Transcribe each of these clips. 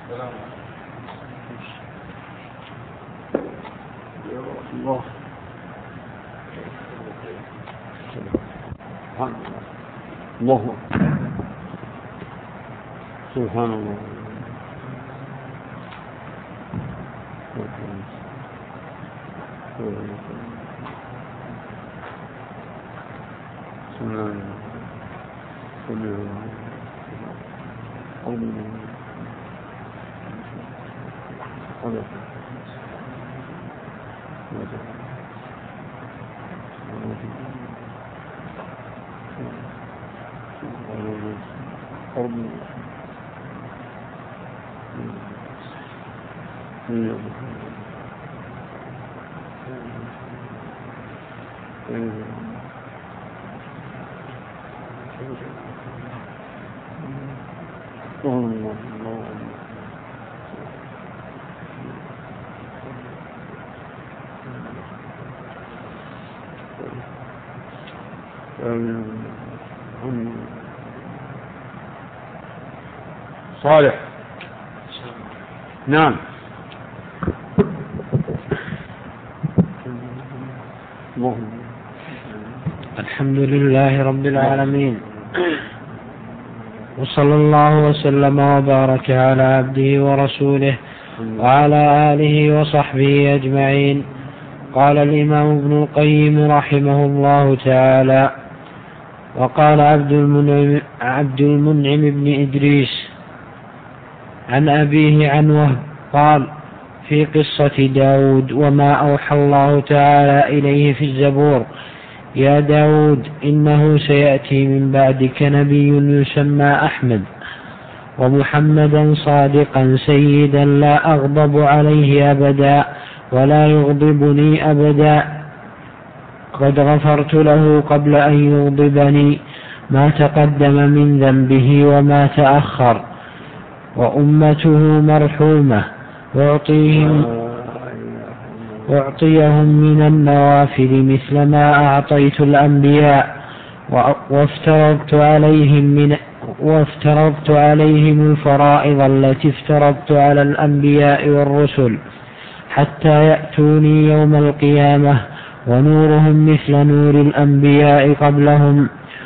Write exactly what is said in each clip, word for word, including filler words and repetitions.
الله الله سبحان الله. بسم الله صالح. نعم. الحمد لله رب العالمين، وصلى الله وسلم وبارك على عبده ورسوله وعلى آله وصحبه أجمعين. قال الإمام ابن القيم رحمه الله تعالى: وقال عبد المنعم, عبد المنعم بن إدريس عن أبيه عن وهب قال في قصة داود وما أوحى الله تعالى إليه في الزبور: يا داود إنه سيأتي من بعدك نبي يسمى أحمد، ومحمدا صادقا سيدا لا أغضب عليه أبدا ولا يغضبني أبدا، قد غفرت له قبل أن يغضبني ما تقدم من ذنبه وما تأخر، وأمته مرحومة، وأعطيهم, وأعطيهم من النوافل مثل ما أعطيت الأنبياء، وافترضت عليهم, من وافترضت عليهم الفرائض التي افترضت على الأنبياء والرسل، حتى يأتوني يوم القيامة ونورهم مثل نور الأنبياء قبلهم،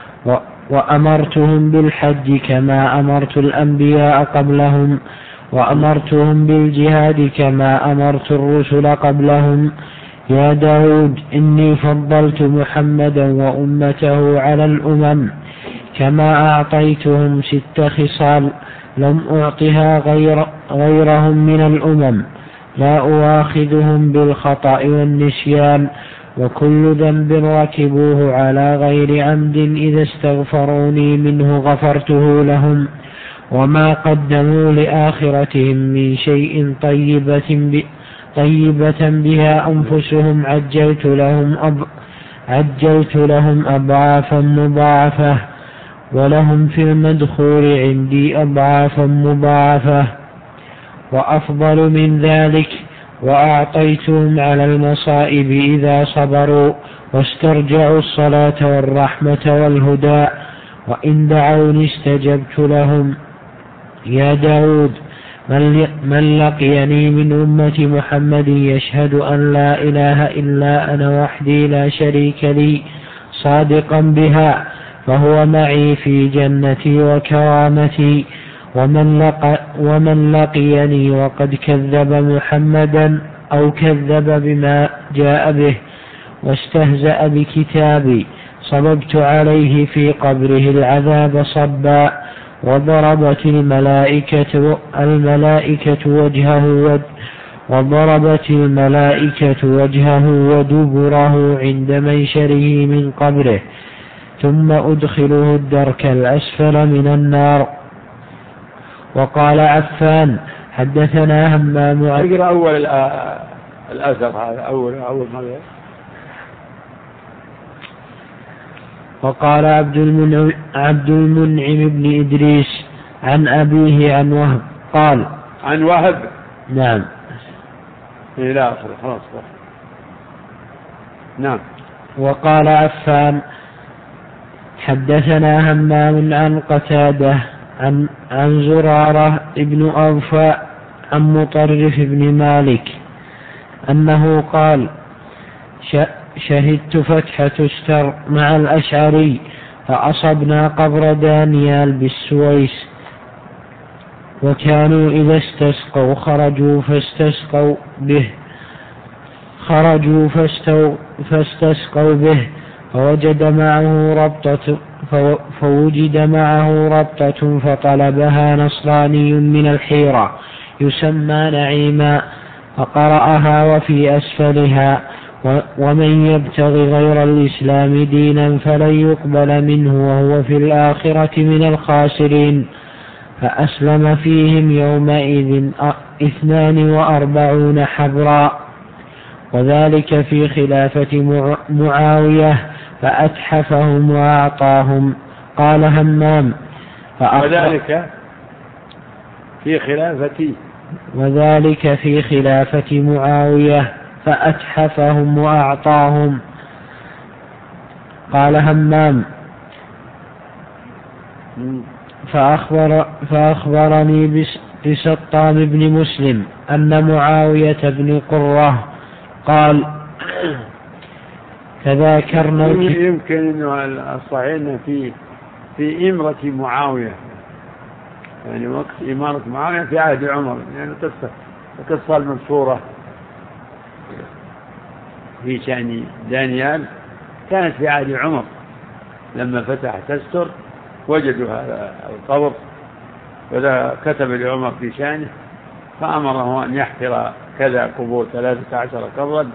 وأمرتهم بالحج كما أمرت الأنبياء قبلهم، وأمرتهم بالجهاد كما أمرت الرسل قبلهم. يا داود إني فضلت محمدا وأمته على الأمم، كما أعطيتهم ست خصال لم أعطها غير غيرهم من الأمم، لا أواخذهم بالخطأ والنسيان، وكل ذنب ركبوه على غير عمد إذا استغفروني منه غفرته لهم، وما قدموا لآخرتهم من شيء طيبة, طيبة بها أنفسهم عجلت لهم, أب عجلت لهم أضعافا مضاعفة، ولهم في المدخول عندي أضعافا مضاعفة. وأفضل من ذلك: وأعطيتهم على المصائب إذا صبروا واسترجعوا الصلاة والرحمة والهدى، وإن دعوني استجبت لهم. يا داود من لقيني من أمة محمد يشهد أن لا إله إلا أنا وحدي لا شريك لي صادقا بها فهو معي في جنتي وكرامتي، ومن, لق ومن لقيني وقد كذب محمدا أو كذب بما جاء به واستهزأ بكتابي صببت عليه في قبره العذاب صبا، وضربت الملائكة, الملائكة وجهه وضربت الملائكة وجهه ودبره عند منشره من قبره، ثم أدخله الدرك الأسفل من النار. وقال عفان حدثنا همام. اقرأ أول الأثر هذا أول أول مرة. وقال عبد المنعم, عبد المنعم بن إدريس عن أبيه عن وهب قال عن وهب. نعم. إلى آخر خلاص. نعم. وقال عفان حدثنا همام عن قتادة عن, عن زرارة ابن أوفى عن مطرف بن مالك أنه قال شهدت فتح تستر مع الأشعري فأصبنا قبر دانيال بالسويس، وكانوا إذا استسقوا خرجوا فاستسقوا به خرجوا فاستسقوا به فوجد معه ربطة فوجد معه ربطة فطلبها نصراني من الحيرة يسمى نعيما فقرأها وفي أسفلها ومن يبتغي غير الإسلام دينا فلن يقبل منه وهو في الآخرة من الخاسرين. فأسلم فيهم يومئذ اثنان وأربعون حبرا، وذلك في خلافة معاوية فأتحفهم وأعطاهم. قال همام وذلك في خلافة وذلك في خلافة معاوية فأتحفهم وأعطاهم. قال همام فأخبر فأخبرني بسطام بن مسلم أن معاوية بن قرة قال تذاكرنا يمكن أنه الصحيح في في إمرة معاوية، يعني وقت إمارة معاوية في عهد عمر، يعني قصة القصة المذكورة في شأن دانيال كانت في عهد عمر لما فتح تستر وجدوا هذا القبر، وذا كتب لعمر في شأنه فأمره أن يحفر كذا قبور ثلاثة عشر قبرا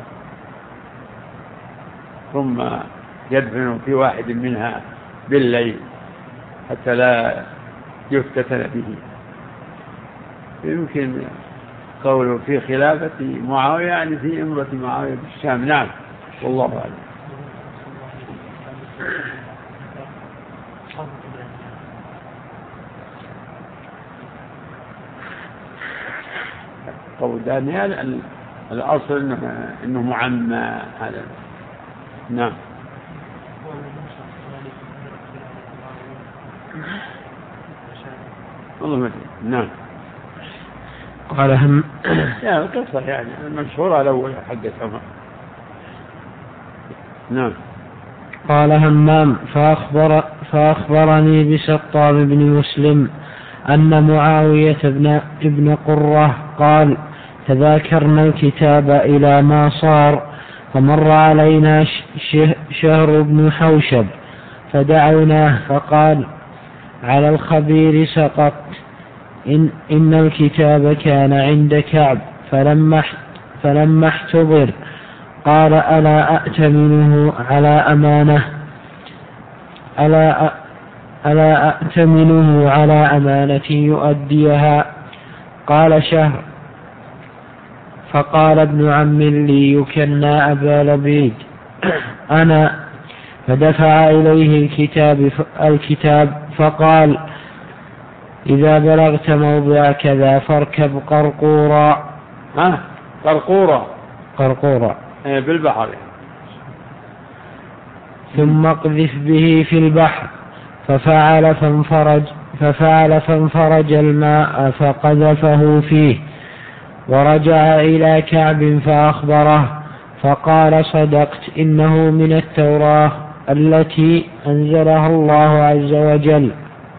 ثم يدفن في واحد منها بالليل حتى لا يفتتن به. يمكن قوله في خلافة معاوية يعني في إمرة معاوية بالشام. نعم والله أعلم. قول دانيال الأصل إنه, إنه معمى هذا. نعم والله ما أدري. نعم قال هم يعني القصة يعني المشهورة الأول حقت عمر. نعم قال همام فأخبر فأخبرني بسطام بن مسلم أن معاوية بن ابن قرة قال تذاكرنا الكتاب إلى ما صار فمر علينا شهر بن حوشب فدعوناه فقال على الخبير سقط إن, إن الكتاب كان عند كعب فلما فلما احتضر قال ألا أأتمنه على أمانة ألا ألا أأتمنه على أمانة يؤديها. قال شهر فقال ابن عم لي يكنى أبا لبيد أنا، فدفع إليه الكتاب, الكتاب فقال إذا بلغت موضع كذا فاركب قرقورا. ها قرقورا قرقورا بالبحر ثم اقذف به في البحر ففعل فانفرج ففعل فانفرج الماء فقذفه فيه ورجع إلى كعب فأخبره فقال صدقت إنه من التوراة التي أنزلها الله عز وجل.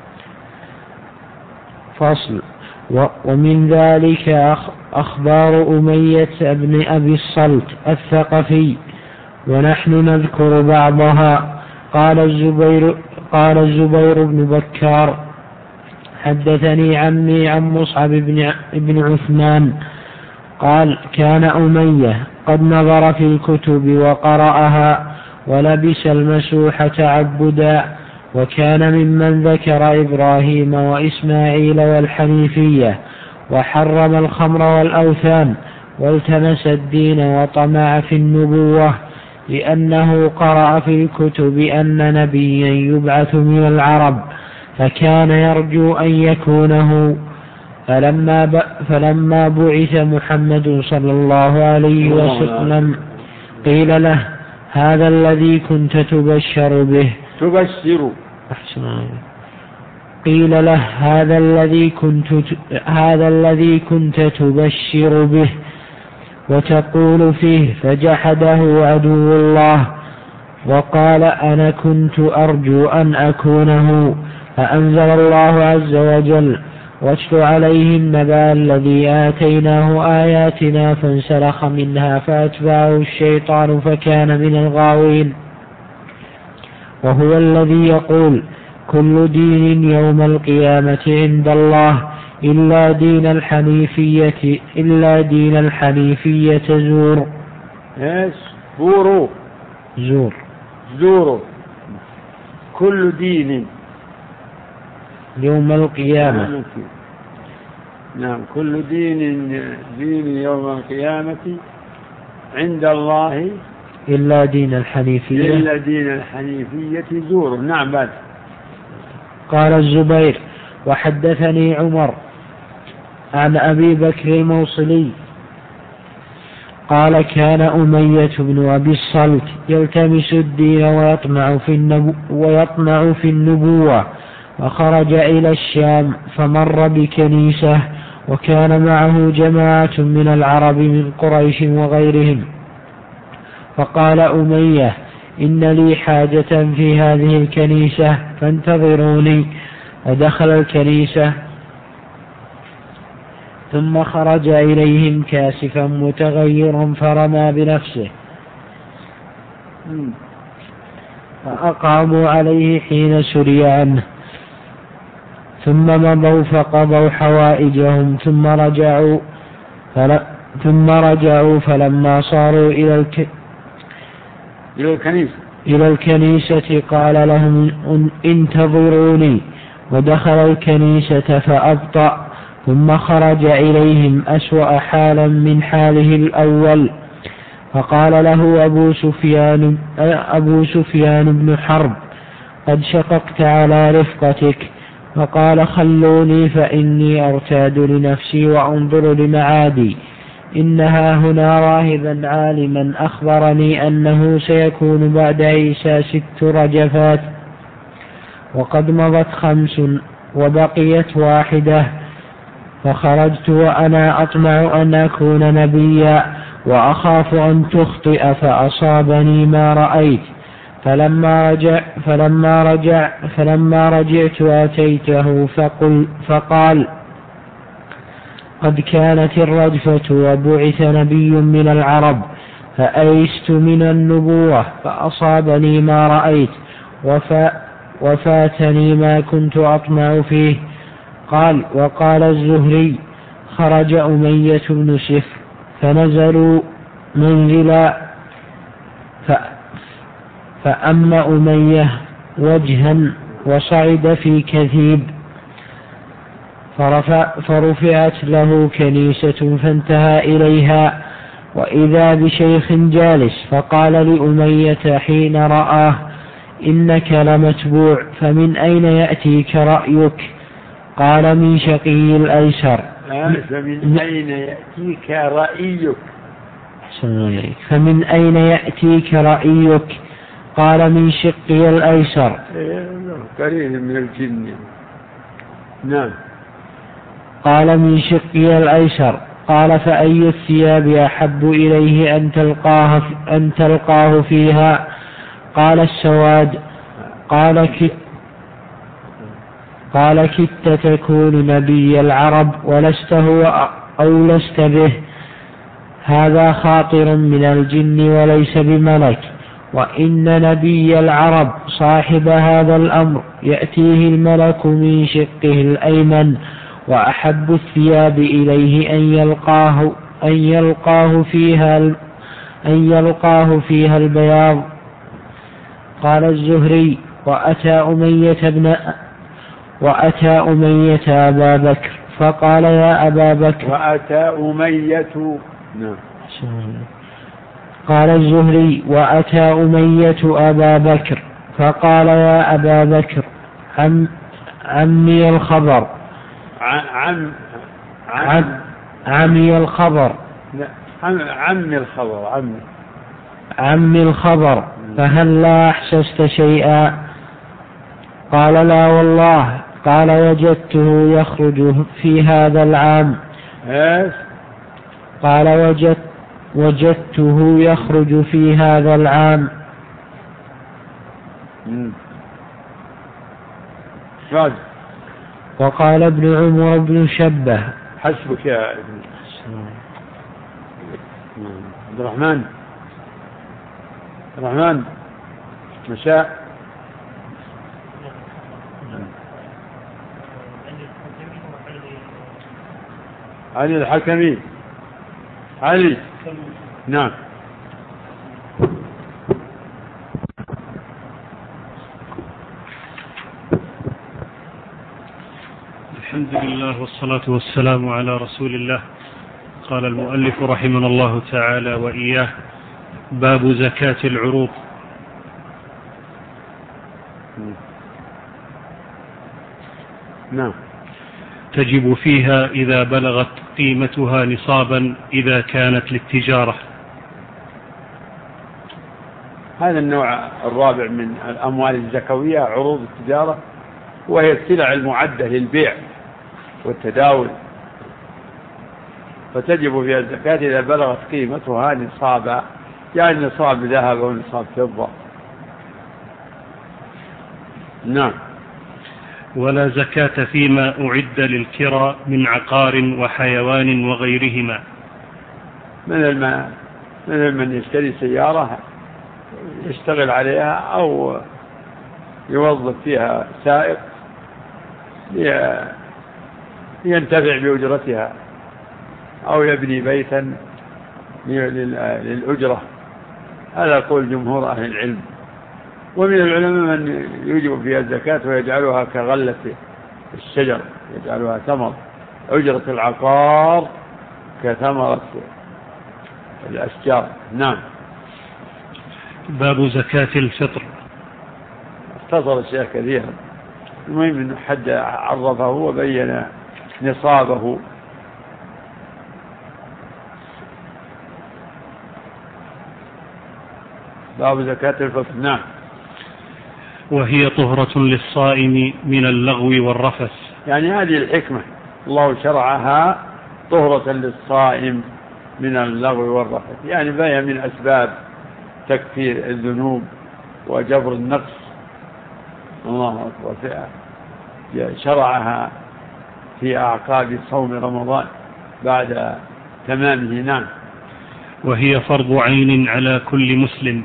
فصل. ومن ذلك أخبار أمية بن أبي الصلت الثقفي ونحن نذكر بعضها. قال الزبير قال الزبير بن بكار حدثني عمي عن مصعب بن عثمان قال كان أمية قد نظر في الكتب وقرأها ولبس المسوح تعبدا، وكان ممن ذكر إبراهيم وإسماعيل والحنيفية وحرم الخمر والأوثان والتمس الدين وطمع في النبوة، لأنه قرأ في الكتب أن نبيا يبعث من العرب فكان يرجو أن يكونه. فلما, ب... فلما بعث محمد صلى الله عليه وسلم قيل له هذا الذي كنت تبشر به تبشر أحسن قيل له هذا الذي كنت هذا الذي كنت تبشر به وتقول فيه، فجحده عدو الله وقال أنا كنت أرجو أن أكونه. فأنزل الله عز وجل واتل عليهم نبأ الذي آتيناه آياتنا فانسلخ منها فأتبعه الشيطان فكان من الغاوين. وهو الذي يقول كل دين يوم القيامة عند الله إلا دين الحنيفية إلا دين الحنيفية زور. ايش؟ زوروا زور زوروا كل دين يوم القيامة. نعم، كل دين دين يوم القيامة عند الله إلا دين الحنيفية إلا دين الحنيفية زور. نعم. بعد قال الزبير وحدثني عمر عن أبي بكر الموصلي قال كان أمية بن أبي الصلت يلتمس الدين ويطمع في, النبو ويطمع في النبوة، وخرج إلى الشام فمر بكنيسة وكان معه جماعة من العرب من قريش وغيرهم، فقال أمية إن لي حاجة في هذه الكنيسة فانتظروني. فدخل الكنيسة ثم خرج إليهم كاسفا متغيرا فرمى بنفسه، فأقاموا عليه حين سري عنه، ثم مضوا فقضوا حوائجهم ثم رجعوا فل... ثم رجعوا فلما صاروا إلى الك... إلى الكنيسة إلى الكنيسة قال لهم انتظروني، ودخل الكنيسة فأبطأ، ثم خرج إليهم أسوأ حالا من حاله الأول، فقال له أبو سفيان أبو سفيان بن حرب قد شققت على رفقتك، فقال خلوني فإني أرتاد لنفسي وأنظر لمعادي، إنها هنا راهبا عالما أخبرني أنه سيكون بعد عيسى ست رجفات، وقد مضت خمس وبقيت واحدة، فخرجت وأنا أطمع أن أكون نبيا وأخاف أن تخطئ فأصابني ما رأيت. فلما رجع فلما رجع فلما رجعت أتيته فقل فقال قد كانت الرجفة وبعث نبي من العرب، فأيست من النبوة فأصابني ما رأيت وفاتني ما كنت أطمع فيه. قال وقال الزهري خرج أمية بن سفر فنزلوا منزلا فأما أمية وجها وصعد في كثيب، فرفعت له كنيسة فانتهى إليها، وإذا بشيخ جالس فقال لأمية حين رآه إنك لمتبوع، فمن أين يأتيك رأيك؟ قال من شقي الأيسر. فمن أين يأتيك رأيك؟ فمن أين يأتيك رأيك؟ قال من شقي الأيسر. قريب من الجن. نعم. قال من شقي الأيسر. قال فأي الثياب أحب إليه أن تلقاه, أن تلقاه فيها؟ قال السواد. قال كت قال كدت تكون نبي العرب ولست هو أو لست به، هذا خاطر من الجن وليس بملك، وإن نبي العرب صاحب هذا الأمر يأتيه الملك من شقه الأيمن، وأحب الثياب إليه أن يلقاه أن يلقاه فيها أن يلقاه فيها البياض. قال الزهري وأتى أمية ابن وأتى أمية أبا بكر فقال يا أبا بكر. وأتى أمية. نعم. قال الزهري وأتى أمية أبا بكر فقال يا أبا بكر عم عمي الخبر. عم عم عمي الخبر. عم عمي الخبر. عمي عمي الخبر فهل لا أحسست شيئا؟ قال لا والله. قال وجدته يخرج في هذا العام. إيش؟ قال وجدت وجدته يخرج في هذا العام. مم. راجع. وقال ابن عمر بن شبه. حسبك يا ابن عبد الرحمن. الرحمن مساء. علي الحكمي. علي. نعم. الحمد لله والصلاة والسلام على رسول الله. قال المؤلف رحمه الله تعالى وإياه: باب زكاة العروض. نعم. تجب فيها إذا بلغت قيمتها نصابا إذا كانت للتجارة. هذا النوع الرابع من الأموال الزكوية عروض التجارة، وهي السلع المعدة للبيع والتداول، فتجب فيها الزكاة إذا بلغت قيمتها نصابا، يعني نصاب ذهب أو نصاب فضة. نعم. ولا زكاة فيما أعد للكرى من عقار وحيوان وغيرهما. من الم... من من يشتري سيارة يشتغل عليها أو يوظف فيها سائق ينتفع بأجرتها، أو يبني بيتا للأجرة. هذا قول جمهور أهل العلم. ومن العلماء من يوجب فيها الزكاة ويجعلها كغلة الشجر، يجعلها ثمر. أجرة العقار كثمرة الأشجار. نعم. باب زكاة الفطر. اختصر الشيخ كثيرا، المهم أنه حد عرفه وبين نصابه. باب زكاة الفطر. نعم. وهي طهرة للصائم من اللغو والرفث. يعني هذه الحكمة، الله شرعها طهرة للصائم من اللغو والرفث، يعني فهي من أسباب تكفير الذنوب وجبر النقص. الله أكبر. شرعها في أعقاب صوم رمضان بعد تمامه. نعم. وهي فرض عين على كل مسلم.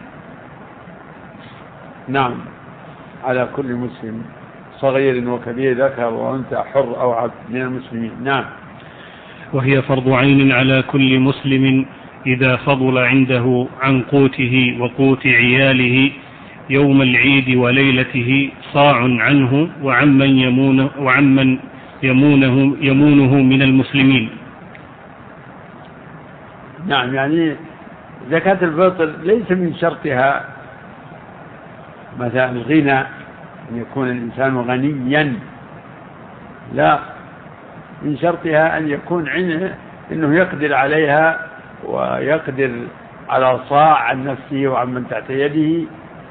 نعم، على كل مسلم صغير وكبير، ذكر وأنثى، حر أو عبد من المسلمين. نعم. وهي فرض عين على كل مسلم إذا فضل عنده عن قوته وقوت عياله يوم العيد وليلته صاع عنه وعمن يمونه, وعمن يمونه, يمونه من المسلمين. نعم، يعني زكاة الفطر ليس من شرطها مثلا الغنى، أن يكون الإنسان غنيا، لا، من شرطها أن يكون عنه أنه يقدر عليها ويقدر على صاع عن نفسه وعن من تحت يده،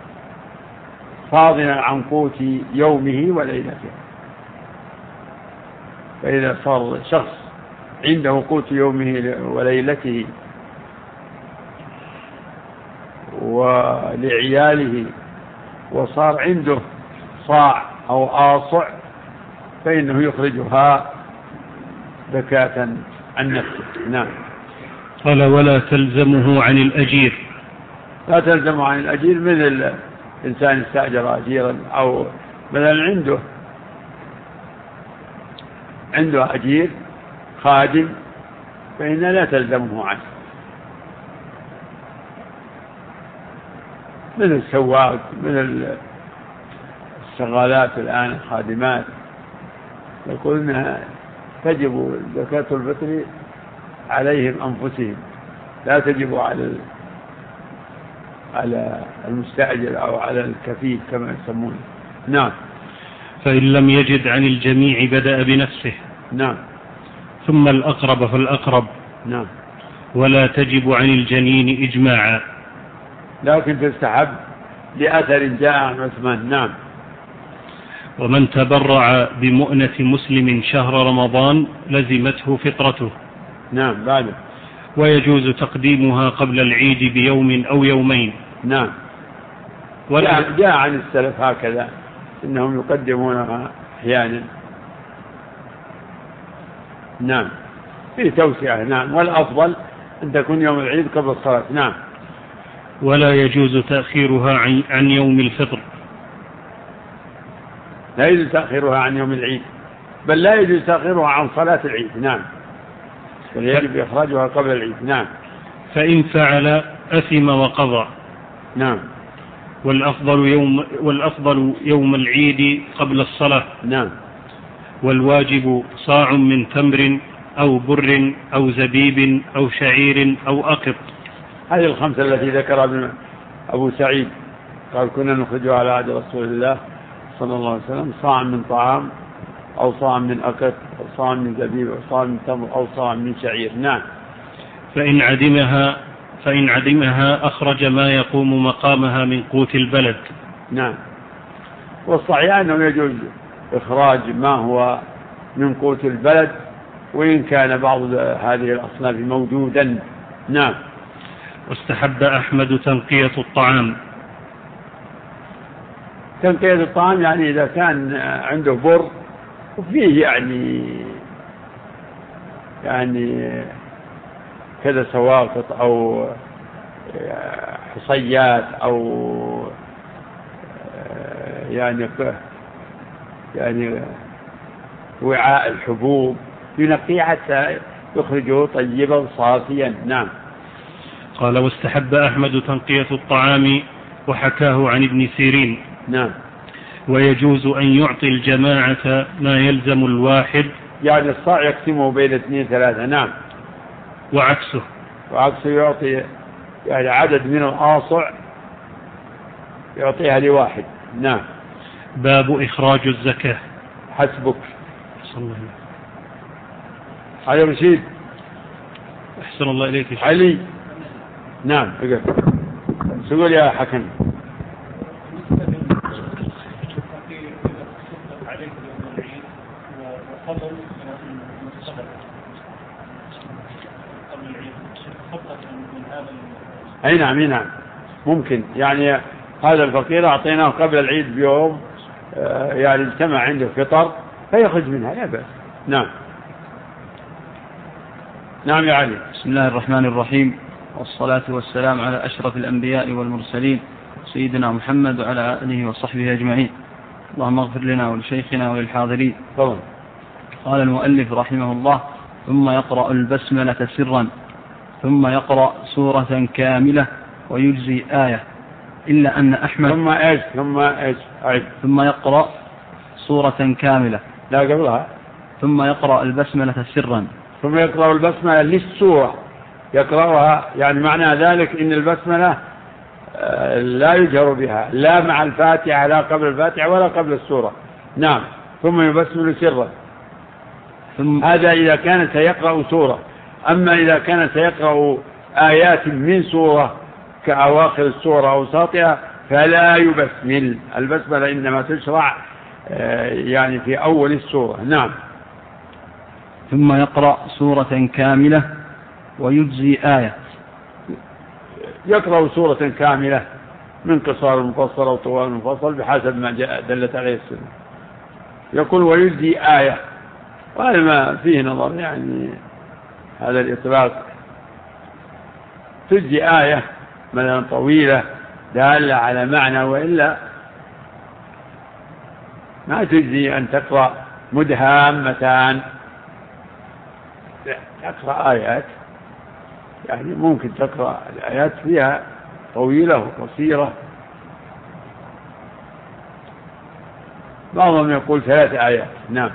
فاضلا عن قوت يومه وليلته. فإذا صار شخص عنده قوت يومه وليلته ولعياله وصار عنده صاع أو آصع، فإنه يخرجها زكاة عن نفسه. نعم. قال ولا تلزمه عن الأجير. لا تلزمه عن الأجير، مثل إنسان استأجر أجيرا أو مثلا عنده عنده أجير خادم، فإن لا تلزمه عنه، من السواق، من الشغالات الآن الخادمات، يقول إنها تجب زكاة الفطر عليهم أنفسهم، لا تجب على على المستأجر أو على الكفيل كما يسمونه. نعم. فإن لم يجد عن الجميع بدأ بنفسه. نعم. ثم الأقرب فالأقرب. نعم. ولا تجب عن الجنين إجماعا، لكن تستحب لأثر جاء عن عثمان. نعم. ومن تبرع بمؤنة مسلم شهر رمضان لزمته فطرته. نعم. بعد. ويجوز تقديمها قبل العيد بيوم أو يومين. نعم. جاء, جاء عن السلف هكذا إنهم يقدمونها أحيانا. نعم. في توسعة. نعم. والأفضل أن تكون يوم العيد قبل الصلاة. نعم. ولا يجوز تأخيرها عن يوم الفطر. لا يجوز تأخيرها عن يوم العيد، بل لا يجوز تأخيرها عن صلاة العيد. نعم. ويجب إخراجها قبل العيد. نعم. فإن فعل أثم وقضى. نعم. والأفضل يوم, والأفضل يوم العيد قبل الصلاة. نعم. والواجب صاع من تمر أو بر أو زبيب أو شعير أو أقط. هذه الخمسة التي ذكرها أبو سعيد قال كنا نخرجها على عهد رسول الله صلى الله عليه وسلم: صاع من طعام أو صاع من أقط أو صاع من زبيب أو صاع من تمر أو صاع من شعير. نعم. فإن عدمها فإن عدمها أخرج ما يقوم مقامها من قوت البلد. نعم. والصحيح أنه يجوز إخراج ما هو من قوت البلد وإن كان بعض هذه الأصناف موجودا. نعم. واستحب أحمد تنقية الطعام. تنقية الطعام يعني إذا كان عنده بر وفيه يعني يعني كذا سواقط أو حصيات أو يعني يعني وعاء الحبوب ينقيه حتى يخرجه طيبا صافيا. نعم. قال: واستحب أحمد تنقية الطعام وحكاه عن ابن سيرين. نعم. ويجوز أن يعطي الجماعة ما يلزم الواحد، يعني الصاع يقسمه بين اثنين ثلاثة. نعم. وعكسه وعكسه يعطي يعني عدد من الآصع يعطيها لواحد. نعم. باب إخراج الزكاة. حسبك. أحسن الله إليك. علي رشيد. أحسن الله إليك. علي. نعم. سؤال يا حكم. أي نعم. نعم. ممكن يعني هذا الفقير أعطيناه قبل العيد بيوم يعني اجتمع عنده فطر فيخرج منها لا بأس. نعم. نعم يا علي. بسم الله الرحمن الرحيم، والصلاة والسلام على أشرف الأنبياء والمرسلين سيدنا محمد وعلى آله وصحبه أجمعين. اللهم اغفر لنا ولشيخنا وللحاضرين. طبعا. قال المؤلف رحمه الله: ثم يقرأ البسملة سرا، ثم يقرأ سورة كاملة ويجزي آية، إلا أن أحمد ثم إيش ثم إيش أعيد. ثم يقرأ سورة كاملة. لا قبلها. ثم يقرأ البسملة سرا. ثم يقرأ البسملة للسورة يقرأها، يعني معنى ذلك إن البسملة لا يجهر بها لا مع الفاتحة لا قبل الفاتحة ولا قبل السورة. نعم. ثم يبسمل سرا. ثم هذا إذا كان سيقرأ سورة. أما إذا كان سيقرأ آيات من سورة كأواخر السورة أو ساطها فلا يبسمل. البسملة إنما تشرع يعني في أول السورة. نعم. ثم يقرأ سورة كاملة ويجزي آية. يقرأ سورة كاملة من قصار المفصل أو طوال المفصل بحسب ما جاء دلت عليه السنة. يقول ويجزي آية، وهذا ما فيه نظر، يعني هذا الإطلاق. تجزي آية مثلا طويلة دالة على معنى، وإلا ما تجزي أن تقرأ مدهامتان. تقرأ آيات يعني ممكن تقرأ الآيات فيها طويلة وقصيرة. بعضهم يقول ثلاث آيات. نعم.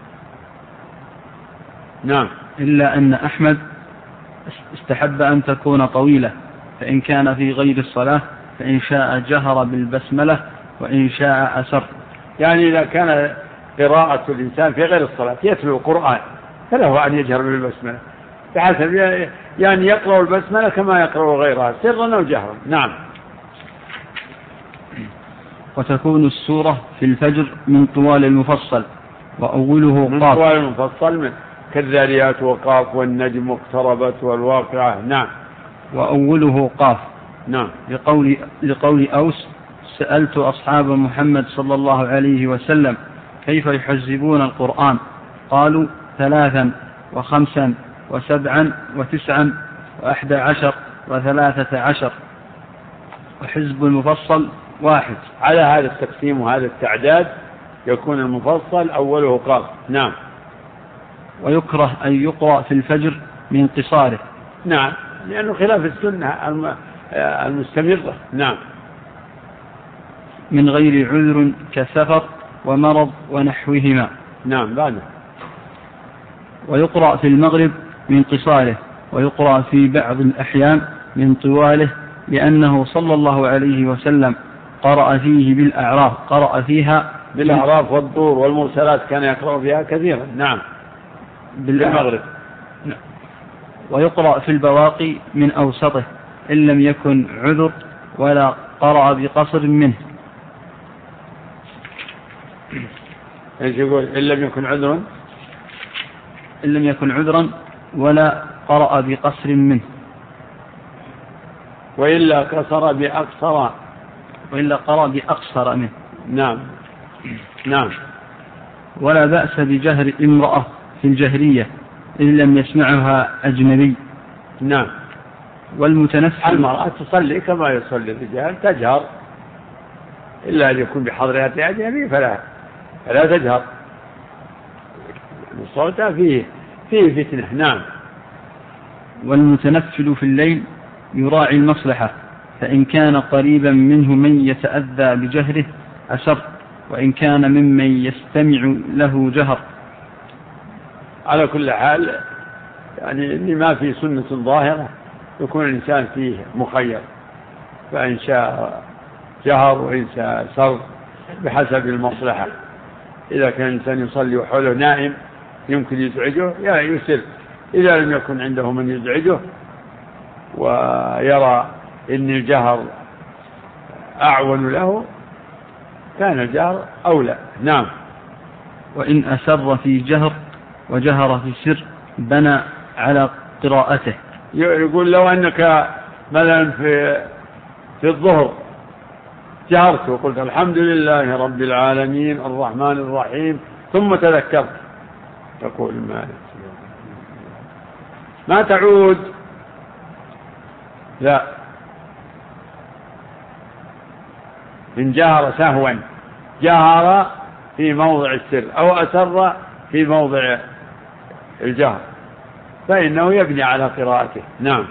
نعم. إلا أن أحمد استحب أن تكون طويلة، فإن كان في غير الصلاة فإن شاء جهر بالبسملة وإن شاء أسر. يعني إذا كان قراءة الإنسان في غير الصلاة يتلو القرآن فله أن يجهر بالبسملة بحسب، يعني يقرأ البسملة كما يقرأ غيرها سرا أو جهرا. نعم. وتكون السورة في الفجر من طوال المفصل وأوله من قاف. طوال المفصل من كالذاريات وقاف والنجم اقتربت والواقعة. نعم. وأوله قاف. نعم. لقول, لقول أوس: سألت أصحاب محمد صلى الله عليه وسلم كيف يحزبون القرآن؟ قالوا: ثلاثا وخمسا وسبعا وتسعا وأحد عشر وثلاثة عشر، وحزب المفصل واحد. على هذا التقسيم وهذا التعداد يكون المفصل أوله قاف. نعم. ويكره أن يقرأ في الفجر من قصاره. نعم، لأنه خلاف السنة المستمرة. نعم. من غير عذر كسفر ومرض ونحوهما. نعم. بعد. ويقرأ في المغرب من قصاره، ويقرأ في بعض الأحيان من طواله، لأنه صلى الله عليه وسلم قرأ فيه بالأعراف قرأ فيها بالأعراف والطور والمرسلات، كان يقرأ فيها كثيرا. نعم. بالمغرب. نعم. ويقرأ في البواقي من أوسطه إن لم يكن عذر ولا قرأ بقصر منه. ايش يقول؟ إن لم يكن عذرا إن لم يكن عذرا ولا قرأ بقصر منه، وإلا قصر بأقصر وإلا قرأ بأقصر منه. نعم. نعم. ولا بأس بجهر امرأة في الجهرية إن لم يسمعها أجنبي. نعم. والمتنفل المرأة تصلي كما يصلي الرجال، تجهر، إلا أن يكون بحضرها أجنبي فلا فلا تجهر. صوتها فيه فيه فتنة. نعم. والمتنفل في الليل يراعي المصلحة، فإن كان قريبا منه من يتأذى بجهره أسر، وإن كان ممن يستمع له جهر. على كل حال يعني إن ما في سنة ظاهرة يكون الإنسان فيه مخير، فإن شاء جهر وإن شاء سر بحسب المصلحة. إذا كان الإنسان يصلي وحوله نائم يمكن يزعجه يا يسر، إذا لم يكن عنده من يزعجه ويرى إن الجهر أعون له كان الجهر أولى. نعم. وإن أسر في جهر وجهر في سر بنى على قراءته. يقول لو أنك مثلا في في الظهر جهرت وقلت الحمد لله رب العالمين الرحمن الرحيم ثم تذكرت، تقول ما ما تعود، لا، إن جهر سهوا جهر في موضع السر أو أسر في موضع الجهر فإنه يبني على قراءته. نعم.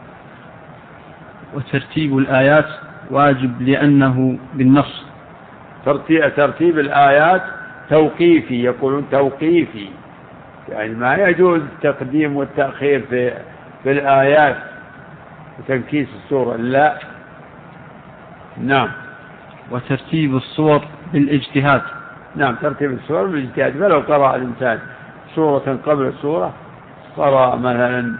وترتيب الآيات واجب لأنه بالنص. ترتيب الآيات توقيفي، يقولون توقيفي، يعني ما يجوز التقديم والتأخير في في الآيات وتنكيس السورة، لا. نعم. وترتيب الصور بالاجتهاد. نعم، ترتيب السور بالاجتهاد، فلو قرأ الإنسان سورة قبل السورة، قرأ مثلا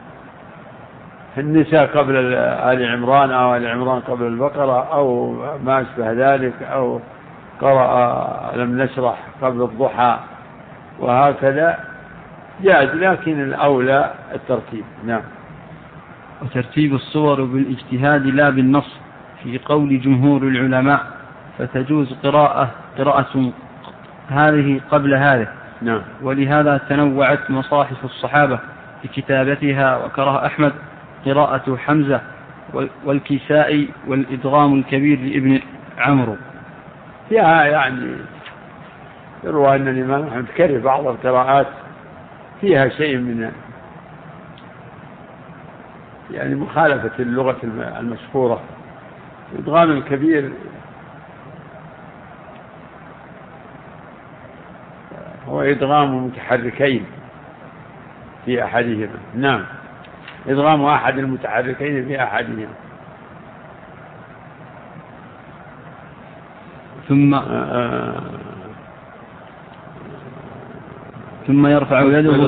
النساء قبل آل عمران أو آل عمران قبل البقرة أو ما أشبه ذلك، أو قرأ لم نشرح قبل الضحى، وهكذا جاز، لكن الأولى الترتيب. نعم. وترتيب الصور بالاجتهاد لا بالنص في قول جمهور العلماء، فتجوز قراءة قراءة هذه قبل هذه. نعم. ولهذا تنوعت مصاحف الصحابة في كتابتها، وكره أحمد قراءة حمزة والكسائي والإدغام الكبير لابن عمرو. فيها يعني يروى أن الإمام أحمد كره بعض القراءات فيها شيء من يعني مخالفة اللغة المشهورة. الإدغام الكبير هو إدغام متحركين في أحدهما. نعم، إدغام أحد المتحركين في أحدهما. ثم آه ثم يرفع يده.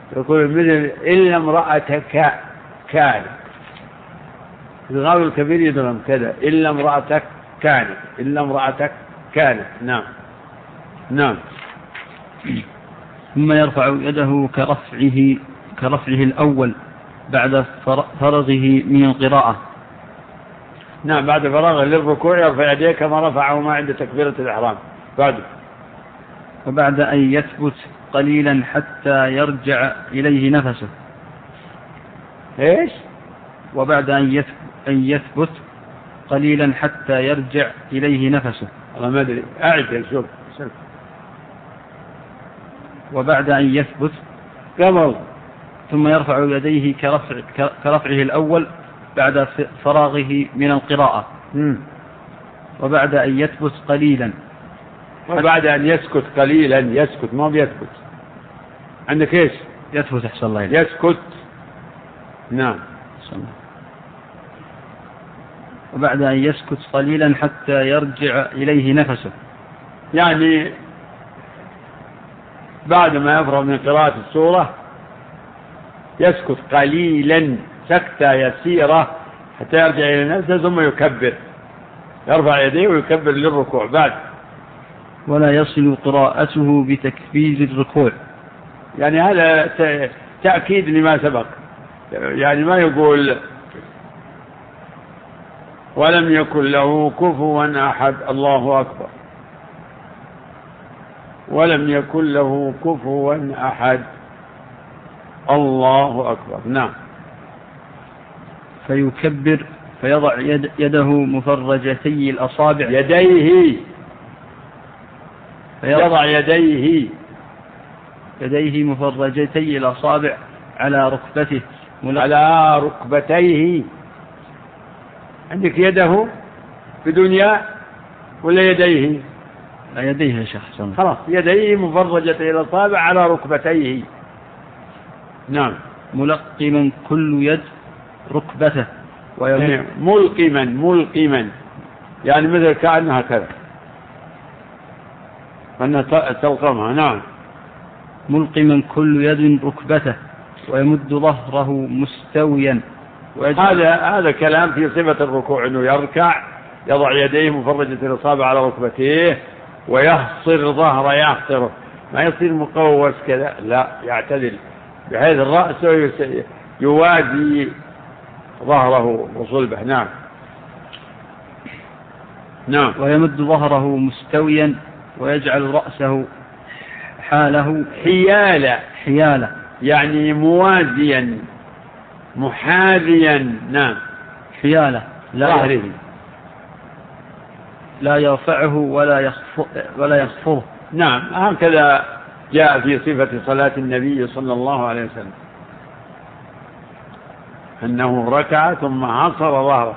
يقول مثل إلا امرأتك كانت، الغاوي الكبير يضرب كذا إلا امرأتك كانت، إلا امرأتك كانت. نعم نعم. ثم يرفع يده كرفعه كرفعه الأول بعد فرغه من القراءة. نعم، بعد فراغه للركوع يرفع يديه كما رفعه ما عند تكبيرة الإحرام. بعد وبعد أن يثبت قليلا حتى يرجع إليه نفسه. إيش؟ وبعد أن يثبت قليلا حتى يرجع إليه نفسه. الله ما أدري، أعد شوف. وبعد أن يثبت قبل ثم يرفع يديه كرفع كرفعه الأول بعد فراغه من القراءة. م. وبعد أن يثبت قليلا. وبعد أن يسكت قليلا، يسكت ما بيثبت. عندك إيش؟ يثبت أحسن الله إليك. يسكت. نعم. وبعد أن يسكت قليلا حتى يرجع إليه نفسه، يعني بعد ما يفرغ من قراءة السورة يسكت قليلا سكتة يسيرة حتى يرجع إلى نفسه ثم يكبر، يرفع يديه ويكبر للركوع. بعد ولا يصل قراءته بتكبير الركوع، يعني هذا تأكيد لما سبق، يعني ما يقول ولم يكن له كفوا أحد، الله أكبر، ولم يكن له كفوا أحد، الله أكبر. نعم. فيكبر فيضع يد يده مفرجتي الأصابع، يديه يضع يديه يديه مفرجتي الأصابع على ركبته، على ركبتيه. عندك يده في دنيا ولا يديه؟ لا يديه يا شيخ. خلاص، يديه مفرجتي الأصابع على ركبتيه. نعم. ملقما كل يد ركبته، يعني ملقما ملقما يعني مثل كأنها كذا، أنها تلقمها. نعم. ملقما كل يد ركبته ويمد ظهره مستويا. هذا هذا كلام في صفة الركوع، أنه يركع يضع يديه مفرجة الأصابع على ركبتيه ويحصر ظهره، يحصره ما يصير مقوس كذا، لا، يعتدل بحيث الرأس يوازي ظهره وصلبه. نعم نعم. ويمد ظهره مستويا ويجعل رأسه حاله حيالة، حيالة يعني موازيا محاذيا. نعم. حيالة ظهره لا يرفعه ولا يخفض ولا يخفضه. نعم، هكذا جاء في صفة صلاة النبي صلى الله عليه وسلم أنه ركع ثم عصر ظهره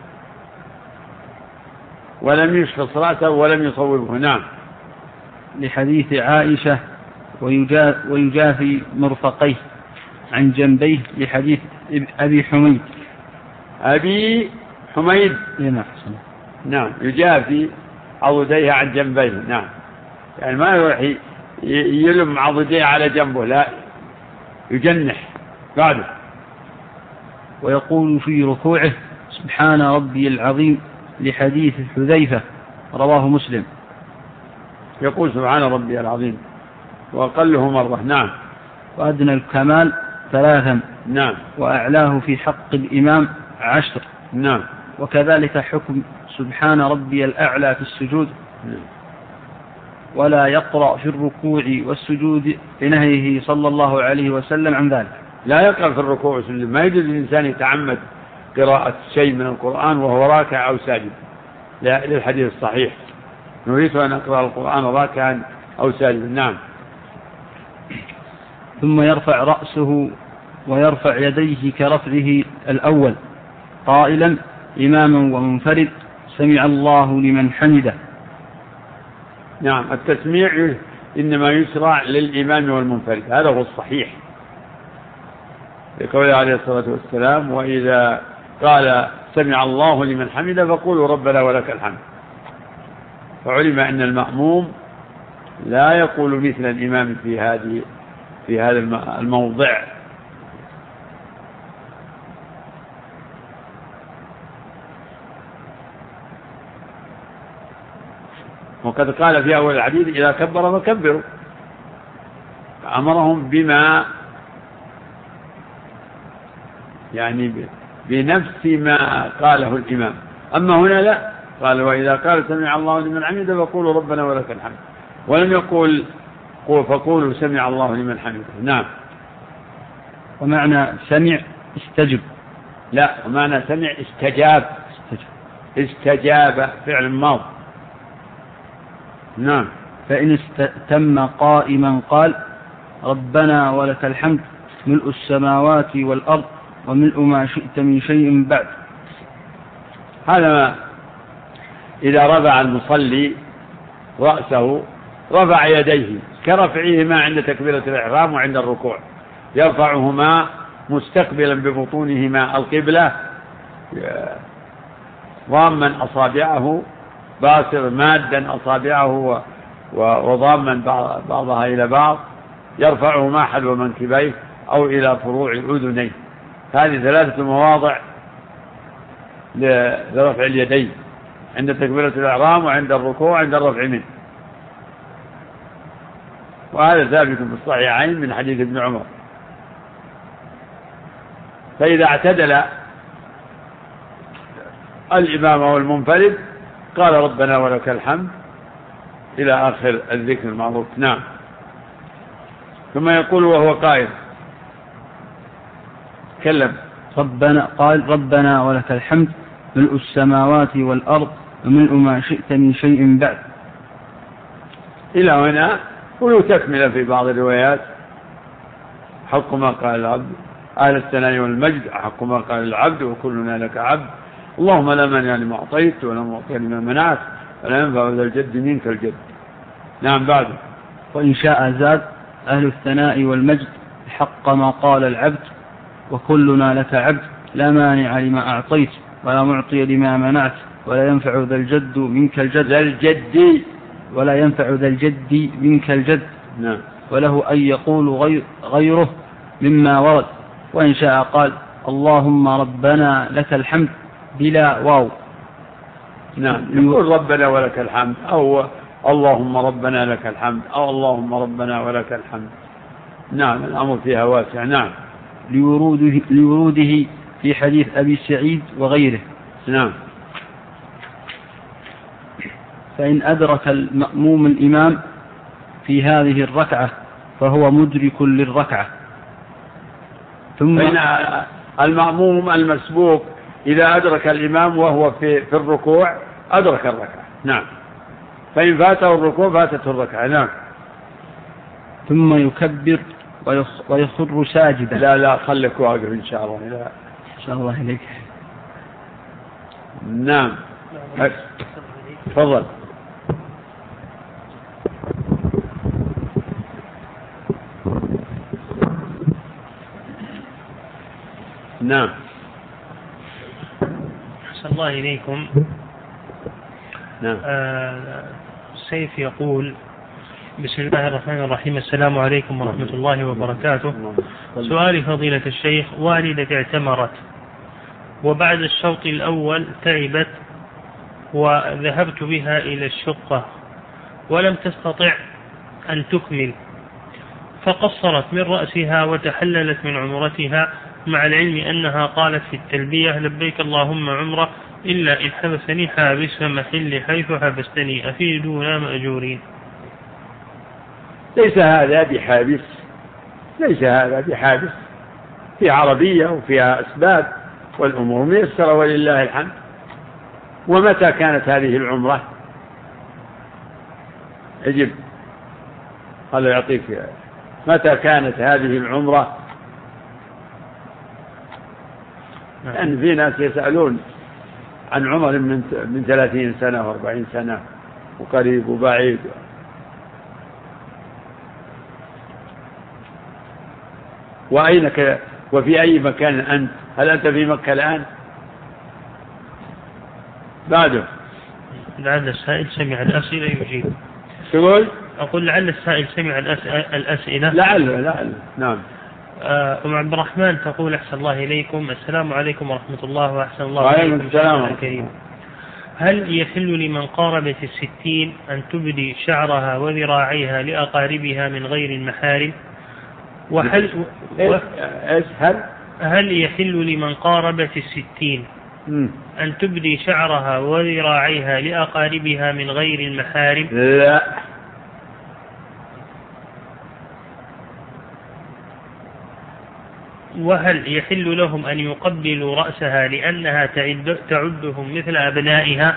ولم يشخص رأسه ولم يصوبه. نعم. لحديث عائشة ويجافي مرفقيه عن جنبيه، لحديث أبي حميد. أبي حميد. نعم. نعم، يجافي عضديه عن جنبيه. نعم، يعني ما يروح يلم عضديه على جنبه، لا، يجنح بعده. ويقول في ركوعه سبحان ربي العظيم، لحديث حذيفة رواه مسلم. يقول سبحان ربي العظيم وأقله مرة. نعم. وأدنى الكمال ثلاثا. نعم. وأعلاه في حق الإمام عشر. نعم. وكذلك حكم سبحان ربي الأعلى في السجود. نعم. ولا يقرأ في الركوع والسجود لنهيه صلى الله عليه وسلم عن ذلك. لا يقرأ في الركوع والسجود، ما يجوز للإنسان يتعمد قراءة شيء من القرآن وهو راكع أو ساجد، لا، للحديث الصحيح نريد أن أقرأ القرآن راكعا أو ساجدا. نعم. ثم يرفع رأسه ويرفع يديه كرفعه الأول قائلا إماما ومنفرد سمع الله لمن حمده. نعم، التسميع إنما يشرع للإمام والمنفرد، هذا هو الصحيح لقوله عليه الصلاة والسلام وإذا قال سمع الله لمن حمده فقولوا ربنا ولك الحمد. فعلم أن المأموم لا يقول مثل الإمام في هذه في هذا الموضع. وقد قال في أول الحديث إذا كبر فكبروا، أمرهم بما يعني بنفس ما قاله الإمام. أما هنا لا، قال وإذا قال سمع الله لمن حمده فقولوا ربنا ولك الحمد، ولم يقول فقولوا سمع الله لمن حمده. نعم. ومعنى سمع استجب، لا، ومعنى سمع استجاب. استجاب فعل ماض. نعم. فإن استتم قائما قال ربنا ولك الحمد ملء السماوات والأرض وملء ما شئت من شيء بعد. هذا ما إذا رفع المصلي رأسه رفع يديه كرفعهما عند تكبيرة الإحرام وعند الركوع، يرفعهما مستقبلا ببطونهما القبلة، ضاما أصابعه باسر مادا أصابعه وضاما بعضها إلى بعض، يرفعهما حلو منكبيه أو إلى فروع أذنيه. هذه ثلاثة مواضع لرفع اليدين عند تكبيرة الإحرام وعند الركوع وعند الرفع منه، وهذا ثابت في الصحيحين من حديث ابن عمر. فإذا اعتدل الإمام والمنفرد قال ربنا ولك الحمد إلى آخر الذكر المعروف. نعم. ثم يقول وهو قائل تكلم ربنا قال ربنا ولك الحمد ملء السماوات والأرض وملء ما شئت من شيء بعد إلى هنا. ويتكمل في بعض الروايات حق ما قال العبد أهل الثناء والمجد حق ما قال العبد وكلنا لك عبد اللهم لا مانع لما أعطيت ولا معطي لما منعت ولا ينفع ذا الجد منك الجد. نعم. بعده وإن شاء زاد أهل الثناء والمجد حق ما قال العبد وكلنا لك عبد لا مانع لما أعطيت ولا معطي لما منعت ولا ينفع ذا الجد منك الجد ذا الجد ولا ينفع ذا الجد منك الجد. نعم. وله أن يقول غير غيره مما ورد. وإن شاء قال اللهم ربنا لك الحمد بلا واو. نعم. يقول ربنا ولك الحمد أو اللهم ربنا لك الحمد أو اللهم ربنا ولك الحمد. نعم. الأمر فيها واسع. نعم. لوروده, لوروده في حديث أبي سعيد وغيره. نعم. فإن أدرك المأموم الإمام في هذه الركعة فهو مدرك للركعة. ثم فإن المأموم المسبوق إذا أدرك الإمام وهو في, في الركوع أدرك الركعة. نعم. فإن فاته الركوع فاتته الركعة. نعم. ثم يكبر ويخر ساجدا. لا لا خلك واقف إن شاء الله. لا إن شاء الله إليك. نعم. تفضل. نعم. أحسن الله إليكم. نعم. آه سيف يقول بسم الله الرحمن الرحيم السلام عليكم ورحمة الله وبركاته. سؤالي فضيلة الشيخ والدتي اعتمرت وبعد الشوط الأول تعبت وذهبت بها إلى الشقة ولم تستطع أن تكمل فقصرت من رأسها وتحللت من عمرتها مع العلم أنها قالت في التلبية لبيك اللهم عمرة إلا إن حبسني حابس فمحل حيث حبستني أفيدونا مأجورين. ليس هذا بحابس ليس هذا بحابس في عربية وفيها أسباب والأمور ميسرة ولله الحمد. ومتى كانت هذه العمرة؟ يجب قال يعطيك متى كانت هذه العمرة؟ لأن في ناس يسألون عن عمر من من ثلاثين سنة وأربعين سنة وقريب وبعيد. وأينك وفي أي مكان أنت؟ هل أنت في مكة الآن؟ بعده لعل السائل سمع الأسئلة يجيب. تقول أقول لعل السائل سمع الأسئلة. لعل لعل نعم. أم عبد الرحمن تقول أحسن الله إليكم، السلام عليكم ورحمة الله وأحسن الله وعليكم السلام الكريم. هل يحل لمن قاربت الستين أن تبدي شعرها وذراعيها لأقاربها من غير المحارم؟ وهل إيش هل هل يحل لمن قاربت الستين أن تبدي شعرها وذراعيها لأقاربها من غير المحارم؟ لا. وهل يحل لهم أن يقبلوا رأسها لأنها تعد تعدهم مثل أبنائها؟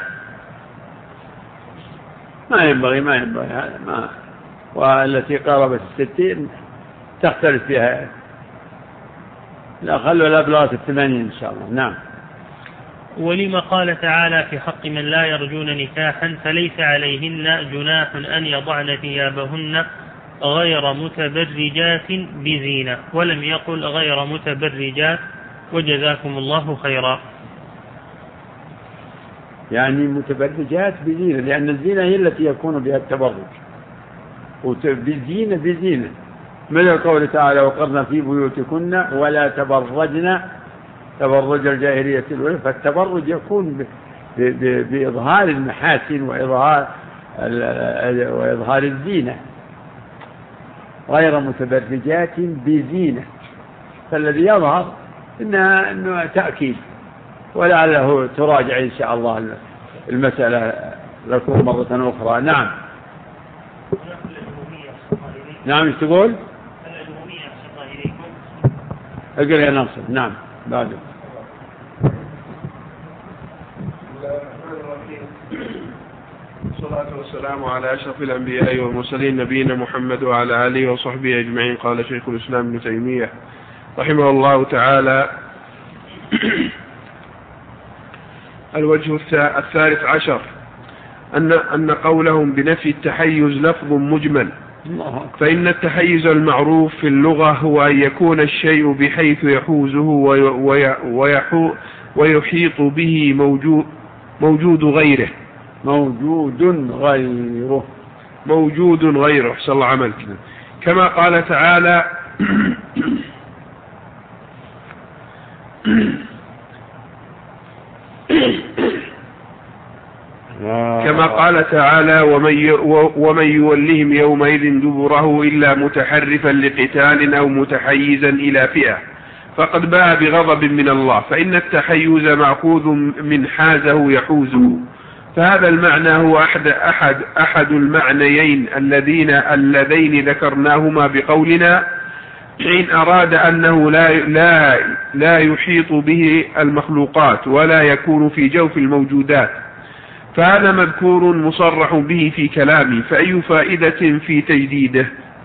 ما ينبغي ما ينبغي هذا ما. والتي قاربت الستين تختلف فيها. لا خلوا لا بلغت الثمانين إن شاء الله. نعم. ولما قال تعالى في حق من لا يرجون نكاحا فليس عليهن جناح أن يضعن ثيابهن غير متبرجات بزينة، ولم يقل غير متبرجات، وجزاكم الله خيرا. يعني متبرجات بزينة، لأن الزينة هي التي يكون بها التبرج، وبزينة بزينة من قوله تعالى وقرن في بيوتكن ولا تبرجن تبرج الجاهلية الأولى. فالتبرج يكون بإظهار المحاسن وإظهار وإظهار الزينة غير متبرجات بزينة. فالذي يظهر إنها إنه تأكيد، ولعله تراجع إن شاء الله المسألة لكم مرة أخرى. نعم. نعم ايش تقول؟ اقرأ يا ناصر. نعم بعد. والصلاة والسلام على أشرف الأنبياء والمرسلين نبينا محمد وعلى آله وصحبه أجمعين. قال شيخ الإسلام ابن تيمية رحمه الله تعالى: الوجه الثالث عشر أن أن قولهم بنفي التحيز لفظ مجمل، فإن التحيز المعروف في اللغة هو أن يكون الشيء بحيث يحوزه ويحيط به موجود موجود غيره موجود غيره موجود غيره صلى الله عليه وسلم، كما قال تعالى كما قال تعالى ومن يولهم يومئذ دبره إلا متحرفا لقتال أو متحيزا إلى فئة فقد باء بغضب من الله، فإن التحيز مأخوذ من حازه يحوزه، فهذا المعنى هو أحد, أحد, أحد المعنيين الذين اللذين ذكرناهما بقولنا إن أراد أنه لا, لا, لا يحيط به المخلوقات ولا يكون في جوف الموجودات، فهذا مذكور مصرح به في كلامي، فأي فائدة في تجديده؟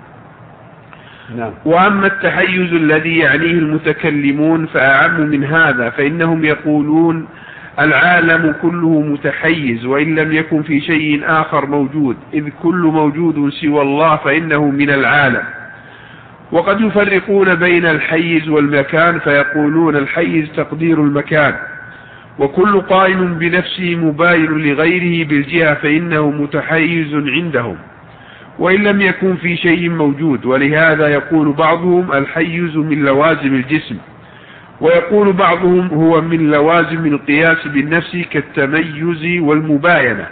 نعم. وأما التحيز الذي يعنيه المتكلمون فأعم من هذا، فإنهم يقولون العالم كله متحيز وإن لم يكن في شيء آخر موجود، إذ كل موجود سوى الله فإنه من العالم. وقد يفرقون بين الحيز والمكان فيقولون الحيز تقدير المكان، وكل قائم بنفسه مباين لغيره بالجهة فإنه متحيز عندهم وإن لم يكن في شيء موجود. ولهذا يقول بعضهم الحيز من لوازم الجسم، ويقول بعضهم هو من لوازم القياس بالنفس كالتميز والمباينة.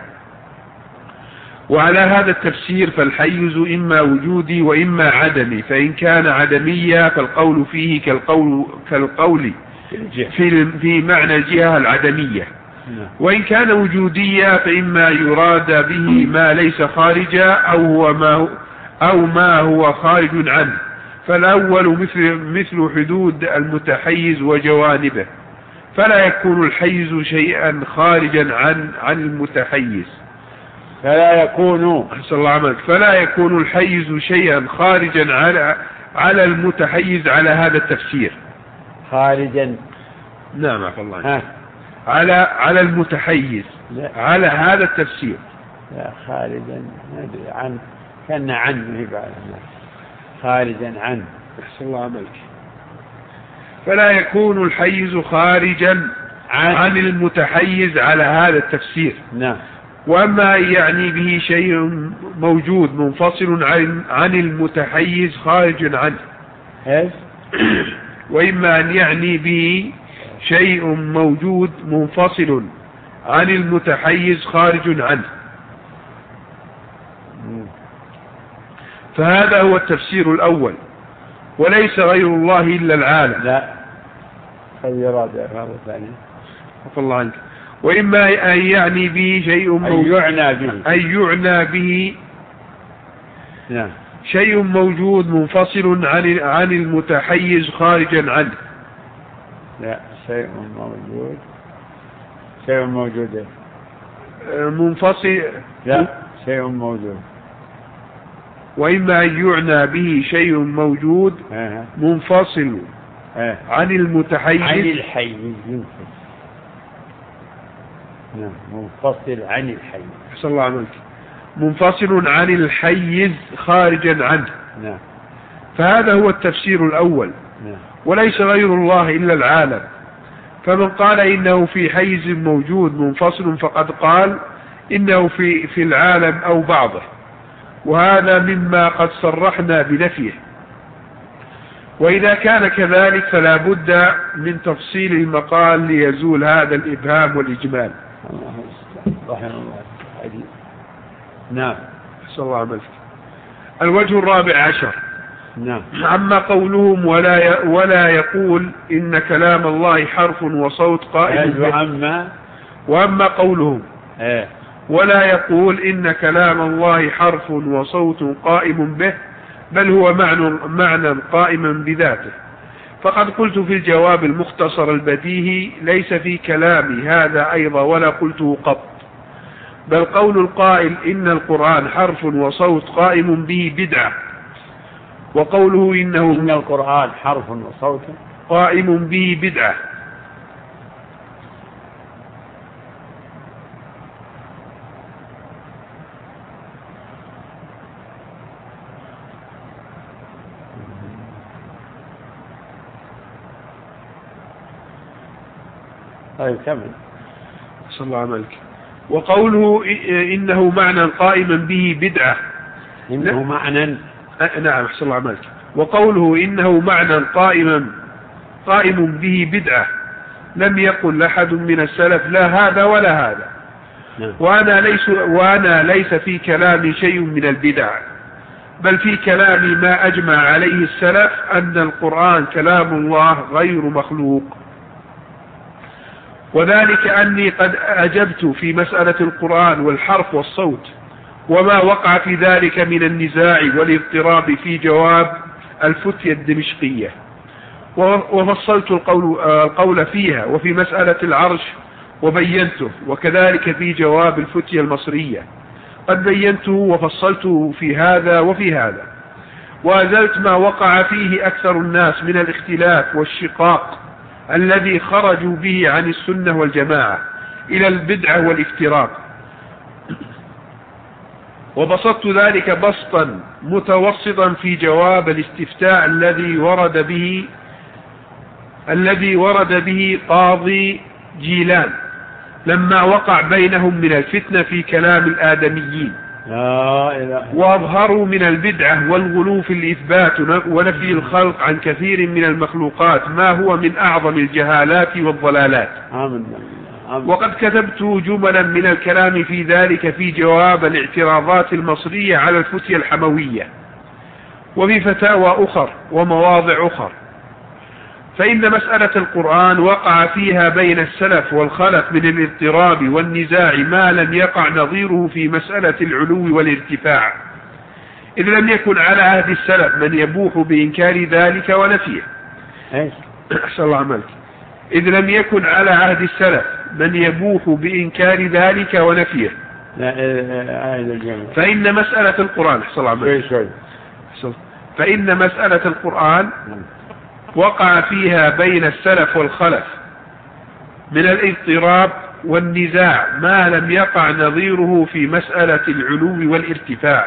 وعلى هذا التفسير فالحيز إما وجودي وإما عدمي، فإن كان عدميا فالقول فيه كالقول, كالقول في, في معنى الجهة العدمية، وإن كان وجوديا فإما يراد به ما ليس خارجا أو, هو ما أو ما هو خارج عنه، فالأول مثل, مثل حدود المتحيز وجوانبه، فلا يكون الحيز شيئا خارجا عن, عن المتحيز فلا يكون فلا يكون الحيز شيئا خارجا على, على المتحيز على هذا التفسير. خارجا نعم عفى الله على على المتحيز لا. على هذا التفسير لا خارجا عن كان عنه خارجا عنه أحسن الله عملك. فلا يكون الحيز خارجا عن, عن المتحيز على هذا التفسير. نعم. وأما أن يعني به شيء موجود منفصل عن عن المتحيز خارج عنه. وإما أن يعني به شيء موجود منفصل عن المتحيز خارج عنه، فهذا هو التفسير الأول، وليس غير الله إلا العالم. لا خلي رابع هذا ثاني. عفى الله عنك. وإما أن يعني به شيء موجود أن يعنى به أن يعنى به نعم شيء موجود منفصل عن عن المتحيز خارجا عنه. لا شيء موجود شيء موجود منفصل. لا شيء موجود. وإما أن يعنى به شيء موجود منفصل عن المتحيز عن الحيز نعم منفصل عن الحيز. صلى الله عليه وسلم. منفصل عن الحيز خارجا عنه. نعم. فهذا هو التفسير الأول. نعم. وليس غير الله إلا العالم. فمن قال إنه في حيز موجود منفصل فقد قال إنه في في العالم أو بعضه، وهذا مما قد صرحنا بنفيه. وإذا كان كذلك فلا بد من تفصيل المقال ليزول هذا الإبهام والإجمال. رحمه الله. نعم. صلى الله عليه وسلم. الوجه الرابع عشر. نعم. أما قولهم ولا ولا يقول إن كلام الله حرف وصوت قائم به. وأما وأما قولهم ايه ولا يقول إن كلام الله حرف وصوت قائم به، بل هو معنى معنى قائما بذاته. فقد قلت في الجواب المختصر البديهي ليس في كلامي هذا أيضا ولا قلته قط، بل قول القائل إن القرآن حرف وصوت قائم به بدعة، وقوله إنه إن القرآن حرف وصوت قائم به بدعة. طيب كمل. صلى الله عليه وسلم. وقوله إنه معنى قائما به بدعة. إنه معنى نعم صلى الله عليه وسلم. وقوله إنه معنى قائما قائم به بدعة لم يقل أحد من السلف لا هذا ولا هذا. نعم. وأنا ليس وأنا ليس في كلامي شيء من البدع، بل في كلامي ما أجمع عليه السلف أن القرآن كلام الله غير مخلوق. وذلك أني قد أجبت في مسألة القرآن والحرف والصوت وما وقع في ذلك من النزاع والاضطراب في جواب الفتية الدمشقية، وفصلت القول, القول فيها، وفي مسألة العرش وبينته، وكذلك في جواب الفتية المصرية قد بينته وفصلته في هذا وفي هذا، وأزلت ما وقع فيه أكثر الناس من الاختلاف والشقاق الذي خرجوا به عن السنة والجماعة إلى البدعة والافتراق، وبسطت ذلك بسطا متوسطا في جواب الاستفتاء الذي ورد به الذي ورد به قاضي جيلان لما وقع بينهم من الفتنة في كلام الآدميين، لا إله. وأظهروا من البدعة والغلو في الإثبات ونفي الخلق عن كثير من المخلوقات ما هو من أعظم الجهالات والضلالات. آمين. آمين. وقد كتبت جملا من الكلام في ذلك في جواب الاعتراضات المصرية على الفتية الحموية، وفي فتاوى أخر ومواضع أخر. فإن مسألة القرآن وقع فيها بين السلف والخلف من الاضطراب والنزاع ما لم يقع نظيره في مسألة العلو والارتفاع، إذ لم يكن على عهد السلف من يبوح بإنكار ذلك ونفيه. أحسن الله عملك. إذ لم يكن على عهد السلف من يبوح بإنكار ذلك ونفيه. فإن مسألة القرآن أحسن الله عملك. فإن مسألة القرآن وقع فيها بين السلف والخلف من الاضطراب والنزاع ما لم يقع نظيره في مسألة العلو والارتفاع.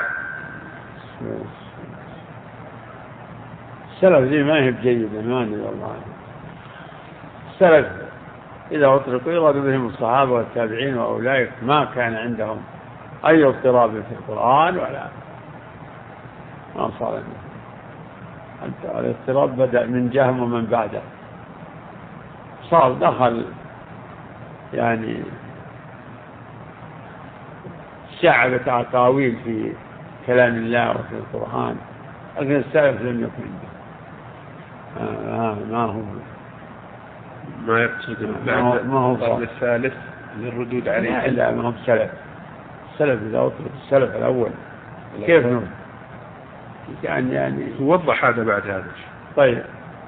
السلف دي ما هي بجيدة، ما ندري والله. السلف إذا أطلقوا يراد بهم الصحابة والتابعين وأولئك ما كان عندهم أي اضطراب في القرآن ولا ما صار. الاضطراب بدأ من جهم ومن بعده، صار دخل يعني شعبة أقاويل في كلام الله وفي القرآن، لكن السلف لم يكن آه ما هو ما يقصد ما هو القرن الثالث للردود عليه. لا ما هو السلف. السلف إذا أطلق السلف الأول كيف نقول يعني يعني توضح هذا بعد هذا. طيب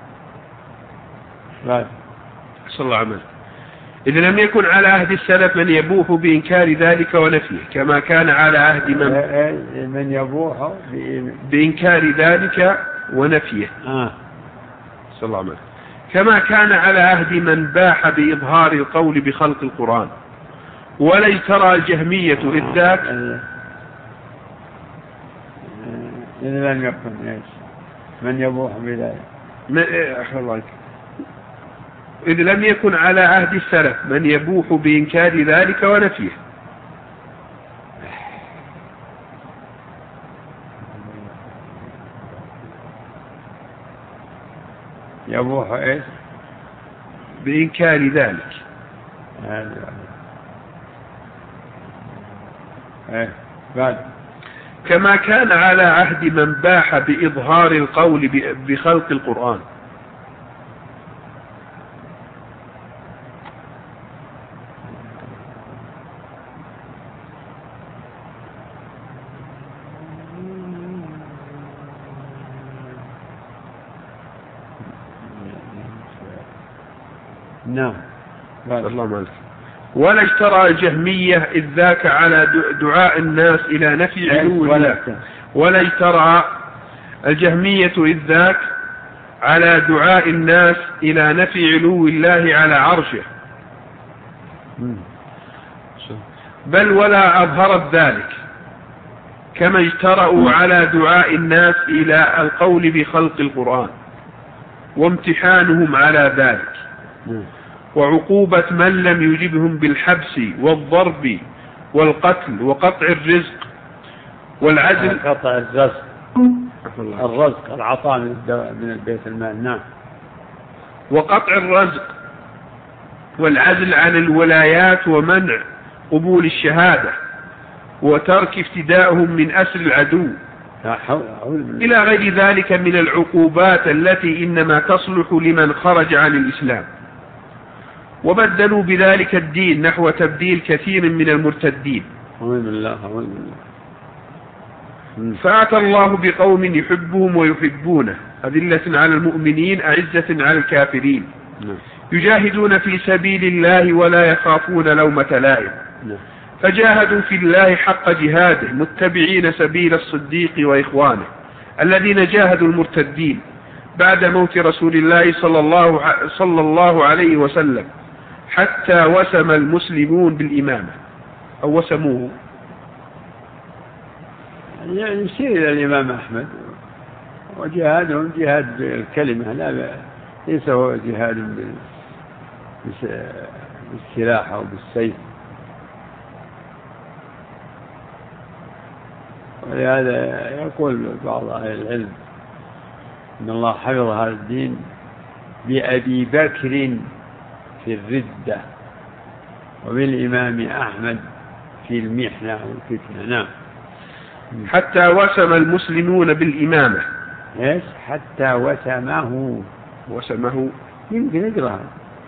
بعد صلى الله عليه وسلم. إذا لم يكن على عهد السلف من يبوح بإنكار ذلك ونفيه كما كان على عهد من من يبوح بإنكار ذلك ونفيه آه. صلى الله عليه وسلم كما كان على عهد من باح بإظهار القول بخلق القرآن. ولا ترى الجهمية إذ ذاك إذا لم يكن إيش من يبوح بذلك من... إذ لم يكن على عهد السلف من يبوح بإنكار ذلك ونفيه يبوح إيش بإنكار ذلك إيه بعد كما كان على عهد من باح بإظهار القول بخلق القرآن. نعم الله مالك. ولا اجترى الجهمية إذ ذاك على دعاء الناس إلى نفي علو الله. ولا اجترى الجهمية إذ ذاك على دعاء الناس إلى نفي علو الله على عرشه، بل ولا أظهرت ذلك كما اجترأوا على دعاء الناس إلى القول بخلق القرآن وامتحانهم على ذلك وعقوبة من لم يجبهم بالحبس والضرب والقتل وقطع الرزق والعزل. قطع الرزق الرزق العطاء من البيت المال. نعم. وقطع الرزق والعزل عن الولايات ومنع قبول الشهادة وترك افتدائهم من أسر العدو إلى غير ذلك من العقوبات التي إنما تصلح لمن خرج عن الإسلام. وبدلوا بذلك الدين نحو تبديل كثير من المرتدين. فأتى الله بقوم يحبهم ويحبونه أذلة على المؤمنين أعزة على الكافرين يجاهدون في سبيل الله ولا يخافون لومة لائم فجاهدوا في الله حق جهاده متبعين سبيل الصديق وإخوانه الذين جاهدوا المرتدين بعد موت رسول الله صلى الله, صلى الله عليه وسلم حتى وسم المسلمون بالإمامة أو وسموه يعني يشير إلى الإمام أحمد وجهادهم جهاد بالكلمة لا ليس هو جهاد بالسلاح أو بالسيف. ولهذا يقول بعض أهل العلم إن الله حفظ هذا الدين بأبي بكر في الردة وبالإمام أحمد في المحنة والفتنة. نعم. حتى وسم المسلمون بالإمامة. إيش حتى وسمه وسمه يمكن يقرأ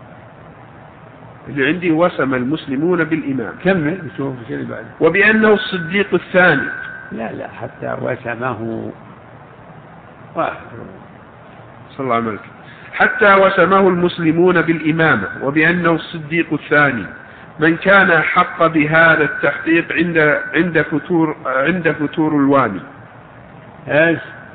اللي عندي وسم المسلمون بالإمام. كمل شوف شو اللي بعد. وبأنه الصديق الثاني. لا لا حتى وسمه واحد صلى الله عليه وسلم. حتى وسمه المسلمون بالإمامة وبأنه الصديق الثاني من كان حق بهذا التحقيق عند عند فتور عند فتور الواني. ايش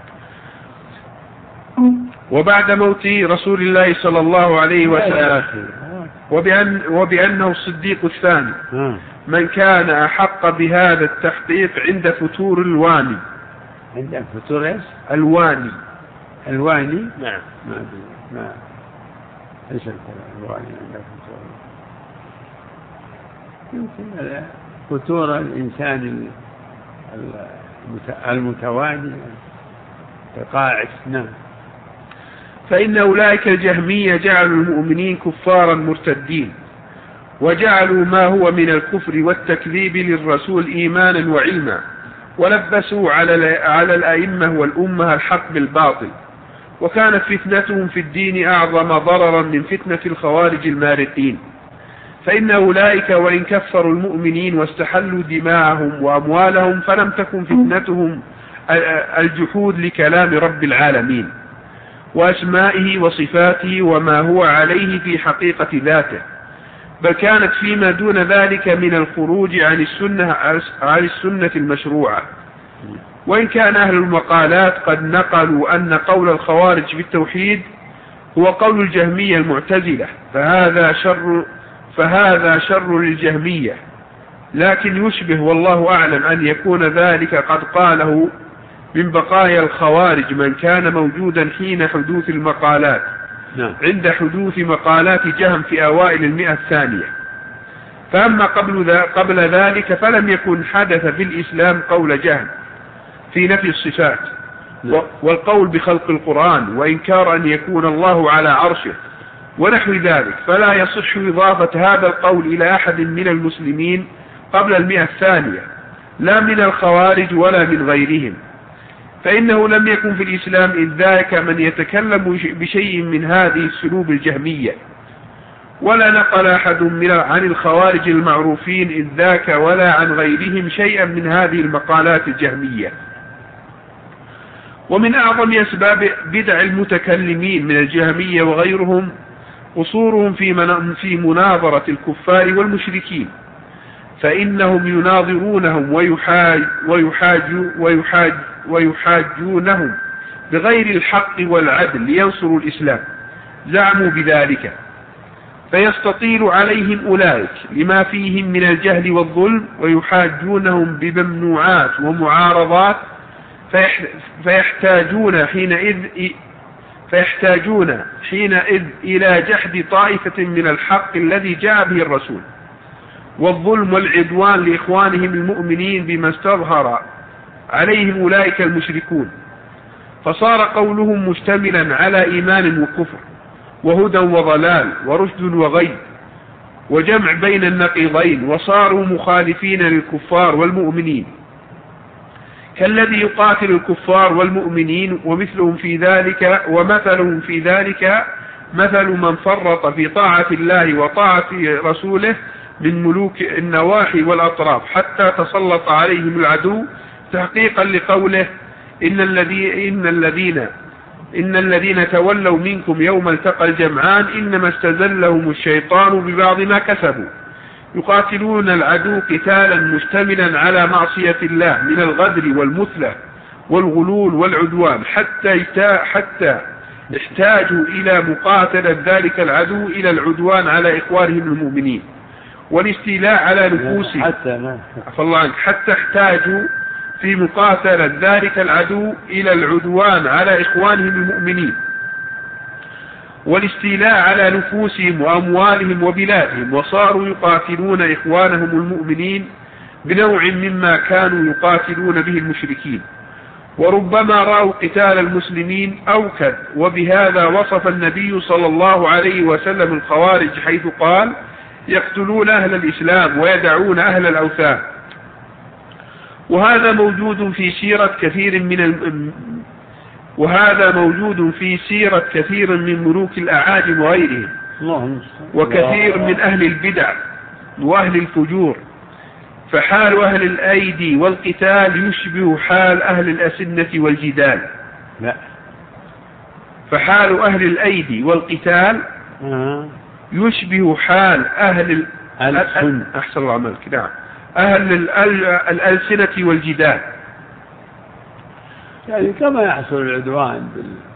وبعد موت رسول الله صلى الله عليه وسلم وبأن وبأنه الصديق الثاني من كان أحق بهذا التحقيق عند فتور الواني. عند فتور ايش؟ الواني. الواني. نعم. ما ما ليس القرآن يمكن فتور الإنسان المتوالي كقاعد. نعم. فإن أولئك الجهمية جعلوا المؤمنين كفارا مرتدين، وجعلوا ما هو من الكفر والتكذيب للرسول إيمانا وعلما، ولبسوا على على الأئمة والأمة الحق بالباطل، وكانت فتنتهم في الدين أعظم ضررا من فتنة الخوارج المارقين. فإن أولئك وإن كفروا المؤمنين واستحلوا دماءهم وأموالهم فلم تكن فتنتهم الجحود لكلام رب العالمين وأسمائه وصفاته وما هو عليه في حقيقة ذاته، بل كانت فيما دون ذلك من الخروج عن السنة, عن السنة المشروعة. وإن كان أهل المقالات قد نقلوا أن قول الخوارج في التوحيد هو قول الجهمية المعتزلة، فهذا شر فهذا شر للجهمية، لكن يشبه والله أعلم أن يكون ذلك قد قاله من بقايا الخوارج من كان موجودا حين حدوث المقالات، عند حدوث مقالات جهم في أوائل المئة الثانية. فأما قبل, قبل ذلك فلم يكن حدث في الإسلام قول جهم في نفي الصفات والقول بخلق القرآن وإنكار أن يكون الله على عرشه ونحو ذلك، فلا يصح إضافة هذا القول إلى أحد من المسلمين قبل المئة الثانية، لا من الخوارج ولا من غيرهم، فإنه لم يكن في الإسلام إذ ذاك من يتكلم بشيء من هذه السلوب الجهمية، ولا نقل أحد من عن الخوارج المعروفين إذ ذاك ولا عن غيرهم شيئا من هذه المقالات الجهمية. ومن أعظم أسباب بدع المتكلمين من الجهمية وغيرهم قصورهم في في مناظرة الكفار والمشركين، فإنهم يناظرونهم ويحاج ويحاج ويحاج ويحاجونهم بغير الحق والعدل لينصروا الإسلام، زعموا بذلك، فيستطيل عليهم أولئك لما فيهم من الجهل والظلم، ويحاجونهم بممنوعات ومعارضات، فيحتاجون حينئذ فيحتاجون حينئذ إلى جحد طائفة من الحق الذي جاء به الرسول، والظلم والعدوان لإخوانهم المؤمنين بما استظهر عليهم أولئك المشركون، فصار قولهم مشتملا على إيمان وكفر وهدى وضلال ورشد وغي وجمع بين النقيضين، وصاروا مخالفين للكفار والمؤمنين كالذي يقاتل الكفار والمؤمنين، ومثلهم في ذلك ومثلهم في ذلك مثل من فرط في طاعة الله وطاعة رسوله من ملوك النواحي والأطراف حتى تسلط عليهم العدو، تحقيقا لقوله إن الذين إن الذين إن الذين تولوا منكم يوم التقى الجمعان إنما استزلهم الشيطان ببعض ما كسبوا، يقاتلون العدو قتالا مشتملا على معصية الله من الغدر والمثلة والغلول والعدوان، حتى حتى احتاجوا إلى مقاتلة ذلك العدو إلى العدوان على إخوانهم المؤمنين والاستيلاء على نفوسهم، حتى الله عنك حتى احتاجوا في مقاتلة ذلك العدو إلى العدوان على إخوانهم المؤمنين والاستيلاء على نفوسهم وأموالهم وبلادهم، وصاروا يقاتلون إخوانهم المؤمنين بنوع مما كانوا يقاتلون به المشركين، وربما رأوا قتال المسلمين أوكد. وبهذا وصف النبي صلى الله عليه وسلم الخوارج حيث قال يقتلون أهل الإسلام ويدعون أهل الأوثان. وهذا موجود في سيرة كثير من الم... وهذا موجود في سيرة كثير من ملوك الأعاجم وغيرهم، وكثير من أهل البدع وأهل الفجور، فحال أهل الأيدي والقتال يشبه حال أهل الأسنة والجدال. لا. فحال أهل الأيدي والقتال يشبه حال أهل الأسنة أحسن الله عملك نعم أهل الألسنة والجدال، يعني كما يحصل العدوان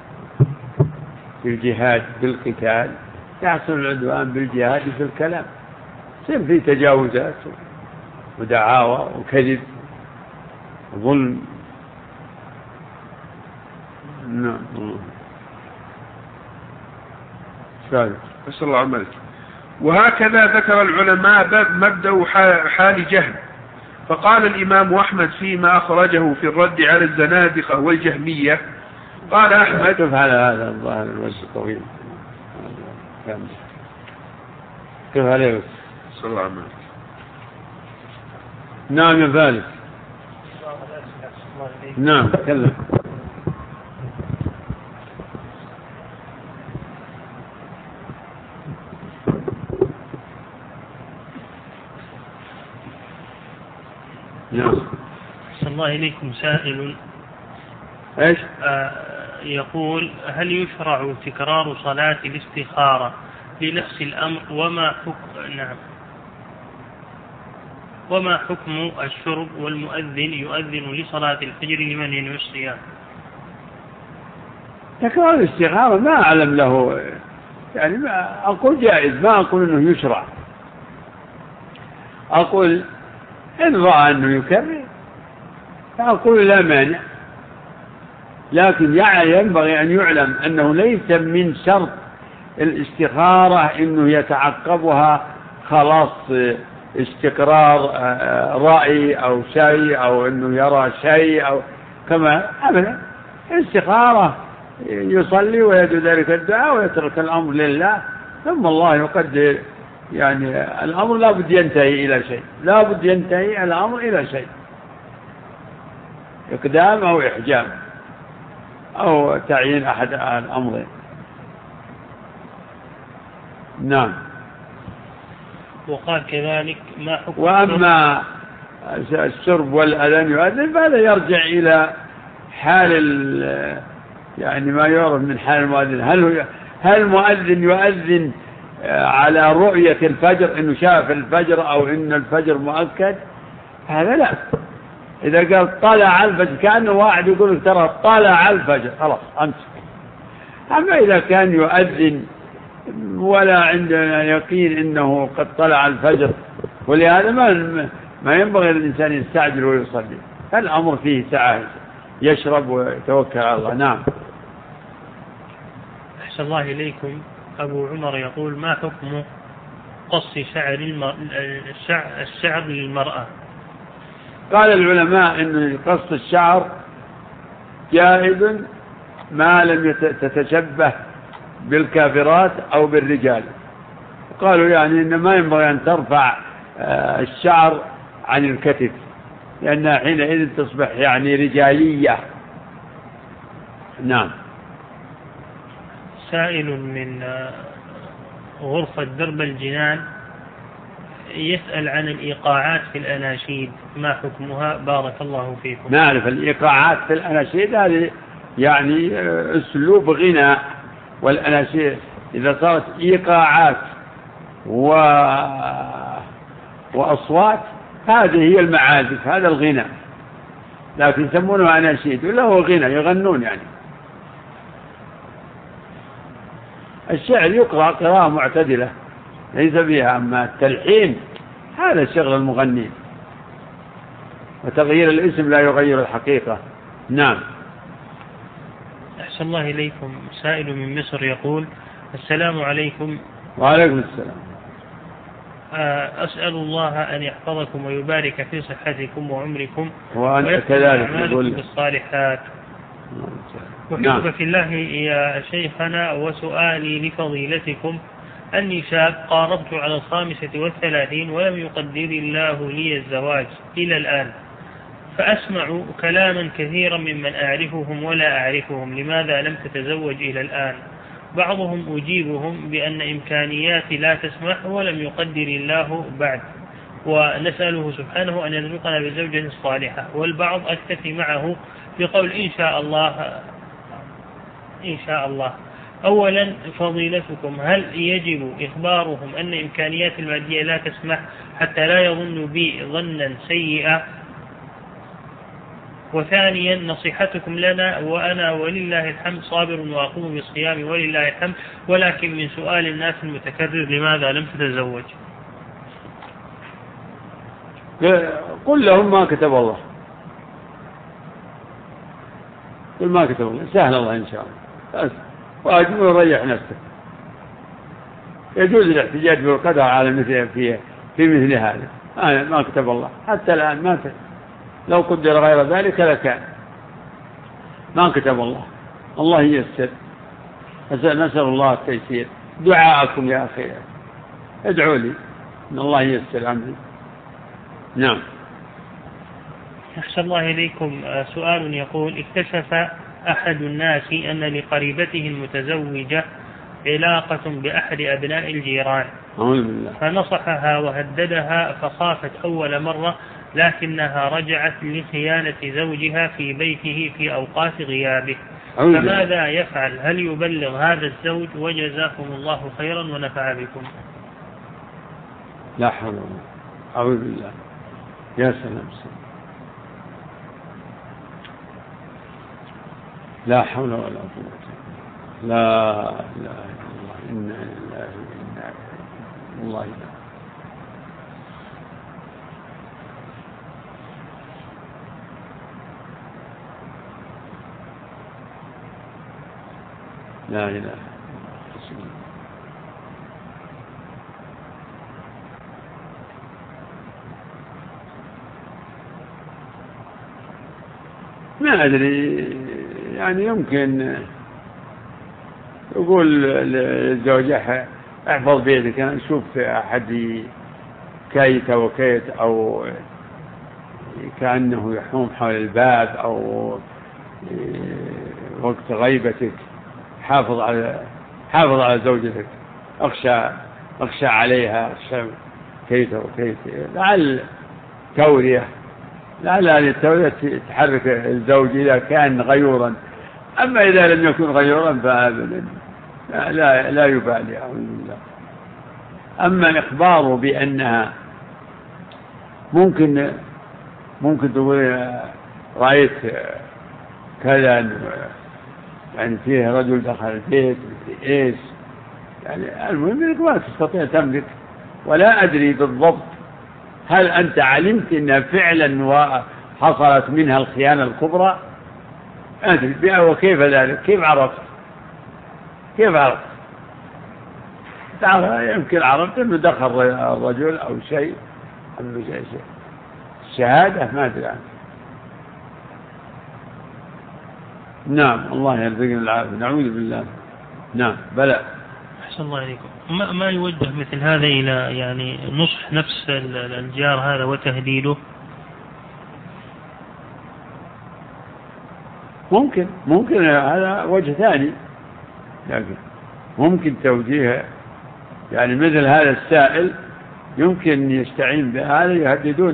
بالجهاد بالقتال يحصل العدوان بالجهاد في الكلام، يصير في تجاوزات ودعاوى وكذب وظلم. نعم. نسأل الله عملك. وهكذا ذكر العلماء مبدأ حال جهل، فقال الإمام أحمد فيما أخرجه في الرد على الزنادقة والجهمية، قال أحمد كيف على هذا الظاهر الوجه الطويل كيف عليه صلى الله عليه وسلم. نعم يا فارس. نعم تكلم. نعم. أحسن الله إليكم. سائل ايش؟ آه يقول: هل يشرع تكرار صلاة الاستخارة لنفس الأمر؟ وما حكم نعم وما حكم الشرب والمؤذن يؤذن لصلاة الفجر لمن ينوي الصيام؟ تكرار الاستخارة ما أعلم له، يعني ما أقول جائز، ما أقول أنه يشرع، أقول إن رأى أنه يكرر فأقول لا مانع، لكن ينبغي أن يعلم أنه ليس من شرط الاستخارة أنه يتعقبها خلاص استقرار رأي أو شيء أو أنه يرى شيء أو كما أبدا. الاستخارة يصلي ويدعو ذلك الدعاء ويترك الأمر لله، ثم الله يقدر. يعني الأمر لا بد ينتهي إلى شيء، لا بد ينتهي الأمر إلى شيء، إقدام أو إحجام أو تعيين أحد الأمرين. نعم. وقال كذلك: ما حكم وأما الشرب والأذان يؤذن فهذا يرجع إلى حال يعني ما يعرف من حال المؤذن. هل هل المؤذن يؤذن على رؤية الفجر إنه شاف الفجر أو إن الفجر مؤكد؟ هذا لا. إذا قال طلع الفجر كأنه واحد يقول ترى طلع الفجر خلاص أمسك. أما إذا كان يؤذن ولا عندنا يقين إنه قد طلع الفجر، ولهذا ما ما ينبغي للإنسان يستعجل ويصلي، الأمر فيه سعة، يشرب ويتوكل على الله. نعم. أحسن الله إليكم. أبو عمر يقول: ما حكم قص شعر المر... الشعر للمرأة؟ قال العلماء إن قص الشعر جائز ما لم تتشبه بالكافرات أو بالرجال. قالوا يعني إن ما ينبغي أن ترفع الشعر عن الكتف، لأنها حينئذ تصبح يعني رجالية. نعم. سائل من غرفة درب الجنان يسأل عن الإيقاعات في الأناشيد، ما حكمها؟ بارك الله فيكم. نعرف الإيقاعات في الأناشيد هذه يعني أسلوب غناء، والأناشيد إذا صارت إيقاعات و... وأصوات هذه هي المعازف، هذا الغناء، لكن يسمونه أناشيد ولا هو غناء يغنون يعني. الشعر يقرأ قراءة معتدلة ليس فيها، أما التلحين هذا شغل المغنين، وتغيير الاسم لا يغير الحقيقة. نعم. أحسن الله إليكم. سائل من مصر يقول: السلام عليكم. وعليكم السلام. أسأل الله أن يحفظكم ويبارك في صحتكم وعمركم وأنت كذلك بالصالحات. وحب في الله يا شيخنا، وسؤالي لفضيلتكم أني شاب قاربت على الخامسة والثلاثين ولم يقدر الله لي الزواج إلى الآن، فأسمع كلاما كثيرا ممن أعرفهم ولا أعرفهم: لماذا لم تتزوج إلى الآن؟ بعضهم أجيبهم بأن إمكانياتي لا تسمح ولم يقدر الله بعد، ونسأله سبحانه أن يرزقنا بزوجة صالحة، والبعض أكتفي معه بقول إن شاء الله إن شاء الله. أولا فضيلتكم، هل يجب إخبارهم أن إمكانيات المادية لا تسمح حتى لا يظن بي ظنا سيئا؟ وثانيا نصيحتكم لنا، وأنا ولله الحمد صابر وأقوم بالصيام ولله الحمد، ولكن من سؤال الناس المتكرر لماذا لم تتزوج؟ قل لهم ما كتب الله، قل ما كتب الله، سهل الله إن شاء الله، واجب وريح نفسك. يجوز الاحتجاج بالقدر على مثل في في مثل هذا. آه ما كتب الله حتى الآن ما كتب. لو قدر غير ذلك لكان ما كتب الله. الله ييسر. نسأل الله التيسير. دعاءكم يا أخي ادعوا لي إن الله ييسر عمري. نعم. أحسن الله إليكم. سؤال يقول: اكتشف أحد الناس أن لقريبته المتزوجة علاقة بأحد أبناء الجيران، فنصحها وهددها فخافت أول مرة، لكنها رجعت لخيانة زوجها في بيته في أوقات غيابه، فماذا يفعل؟ هل يبلغ هذا الزوج؟ وجزاكم الله خيرا ونفع بكم. لا حول ولا قوة. أعوذ بالله. يا سلام. لا حول ولا قوة. لا إله إلا الله. إنا لله وإنا إليه الله. لا إله إلا الله. ما أدري، يعني يمكن يقول للزوجة احفظ بيتك، نشوف أحد كيت وكيت أو كأنه يحوم حول الباب أو وقت غيبتك، حافظ على حافظ على زوجتك، أخشى أخشى عليها، أخشى كيت وكيت، لعل تورية، لعل هذه التورية تحرك الزوج إذا كان غيورا. أما إذا لم يكن غيورا فأبدا لا لا يبالي. أعوذ بالله. أما إخباره بأنها ممكن ممكن تقول رأيت كذا، يعني فيه رجل دخل البيت إيش، يعني المهم أنك ما تستطيع تملك. ولا أدري بالضبط هل أنت علمت أنها فعلا حصلت منها الخيانة الكبرى؟ أدري. وكيف ذلك؟ كيف عرفت؟ كيف عرفت؟ يمكن عرفت أنه دخل الرجل أو شيء، أنه شيء شيء الشهادة ما أدري عنه. نعم. الله يرزقنا العافية. نعوذ بالله. نعم. بلى. أحسن الله عليكم. ما, ما يوجه مثل هذا إلى يعني نصح نفس الجار هذا وتهديده؟ ممكن ممكن هذا وجه ثاني، لكن ممكن توجيه، يعني مثل هذا السائل يمكن يستعين بهذا، يهددون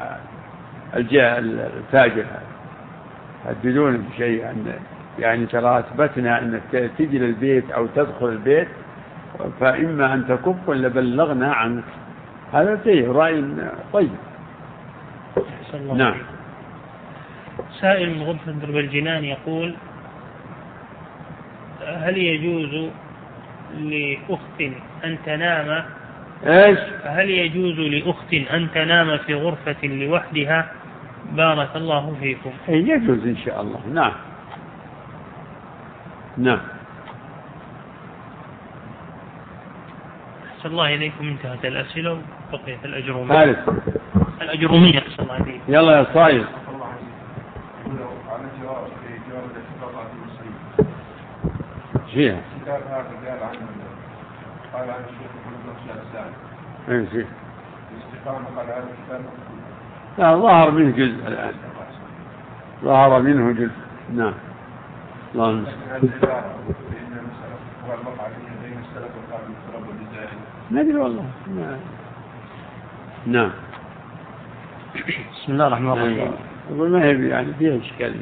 الفاجر، يهددون بشيء، يعني ترى أثبتنا أنك تجي للبيت أو تدخل البيت فإما أن تكف ولا بلغنا عنك. هذا فيه رأي طيب. نعم. سائل من غرفة درب الجنان يقول: هل يجوز لأخت أن تنام إيش؟ هل يجوز لأخت أن تنام في غرفة لوحدها؟ بارك الله فيكم. يجوز إن شاء الله. نعم. نعم. أحسن الله إليكم. انتهت الأسئلة وبقيت الأجرومية. ثالث الأجرومية. أحسن الله إليكم. يلا يا صاير. فيها كتاب هذا قال عن قال عن الشيخ محمد بن السالم. اي شيء. الاستقامة قال هذا الكتاب. لا، ظهر منه جزء الآن. ظهر منه جزء. نعم. الله المستعان. ما أدري والله. نعم. بسم الله الرحمن الرحيم. أقول ما هي يعني فيها إشكالية.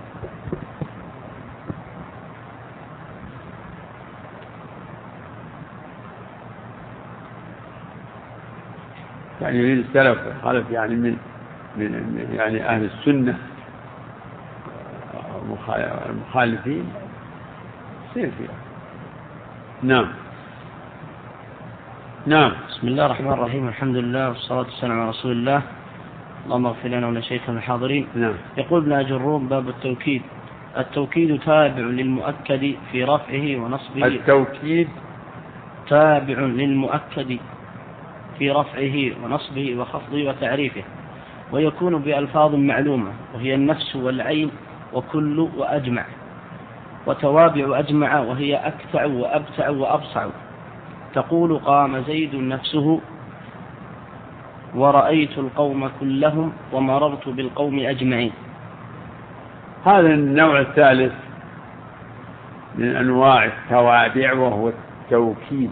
يعني يريد السلف خالف يعني من من يعني أهل السنة المخالفين يصير فيها. نعم. نعم. بسم الله الرحمن الرحيم. الحمد لله والصلاة والسلام على رسول الله. اللهم اغفر لنا ولشيخنا الحاضرين. نعم. يقول ابن أجروم: باب التوكيد. التوكيد تابع للمؤكد في رفعه ونصبه. التوكيد تابع للمؤكد في رفعه ونصبه وخفضه وتعريفه، ويكون بألفاظ معلومة وهي النفس والعين وكل وأجمع، وتوابع أجمع وهي أكتع وأبتع وأبصع. تقول قام زيد نفسه ورأيت القوم كلهم ومررت بالقوم أجمعين. هذا النوع الثالث من أنواع التوابع وهو التوكيد.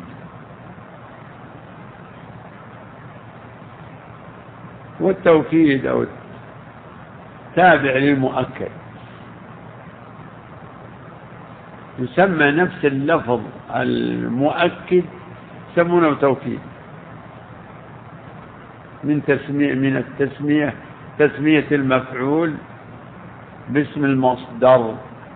والتوكيد أو تابع للمؤكد يسمى نفس اللفظ المؤكد يسمونه توكيد من تسمية من التسمية تسمية المفعول باسم المصدر.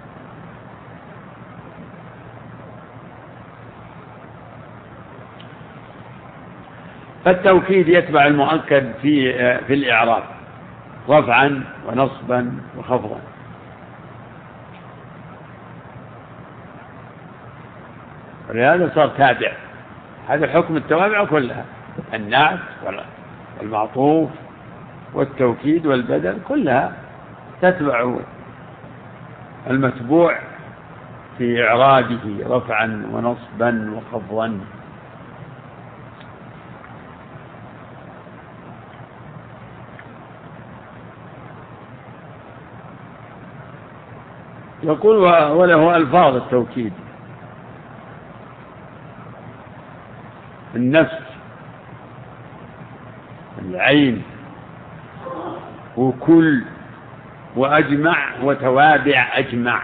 فالتوكيد يتبع المؤكد في في الإعراب رفعا ونصبا وخفضا. ولهذا صار تابع. هذا حكم التوابع كلها، النعت والمعطوف والتوكيد والبدل كلها تتبع المتبوع في إعرابه رفعا ونصبا وخفضا. يقول وله ألفاظ التوكيد: النفس، العين، وكل، وأجمع، وتوابع أجمع.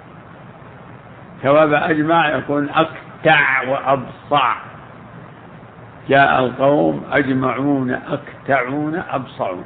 توابع أجمع يكون أكتع وأبصع. جاء القوم أجمعون أكتعون أبصعون.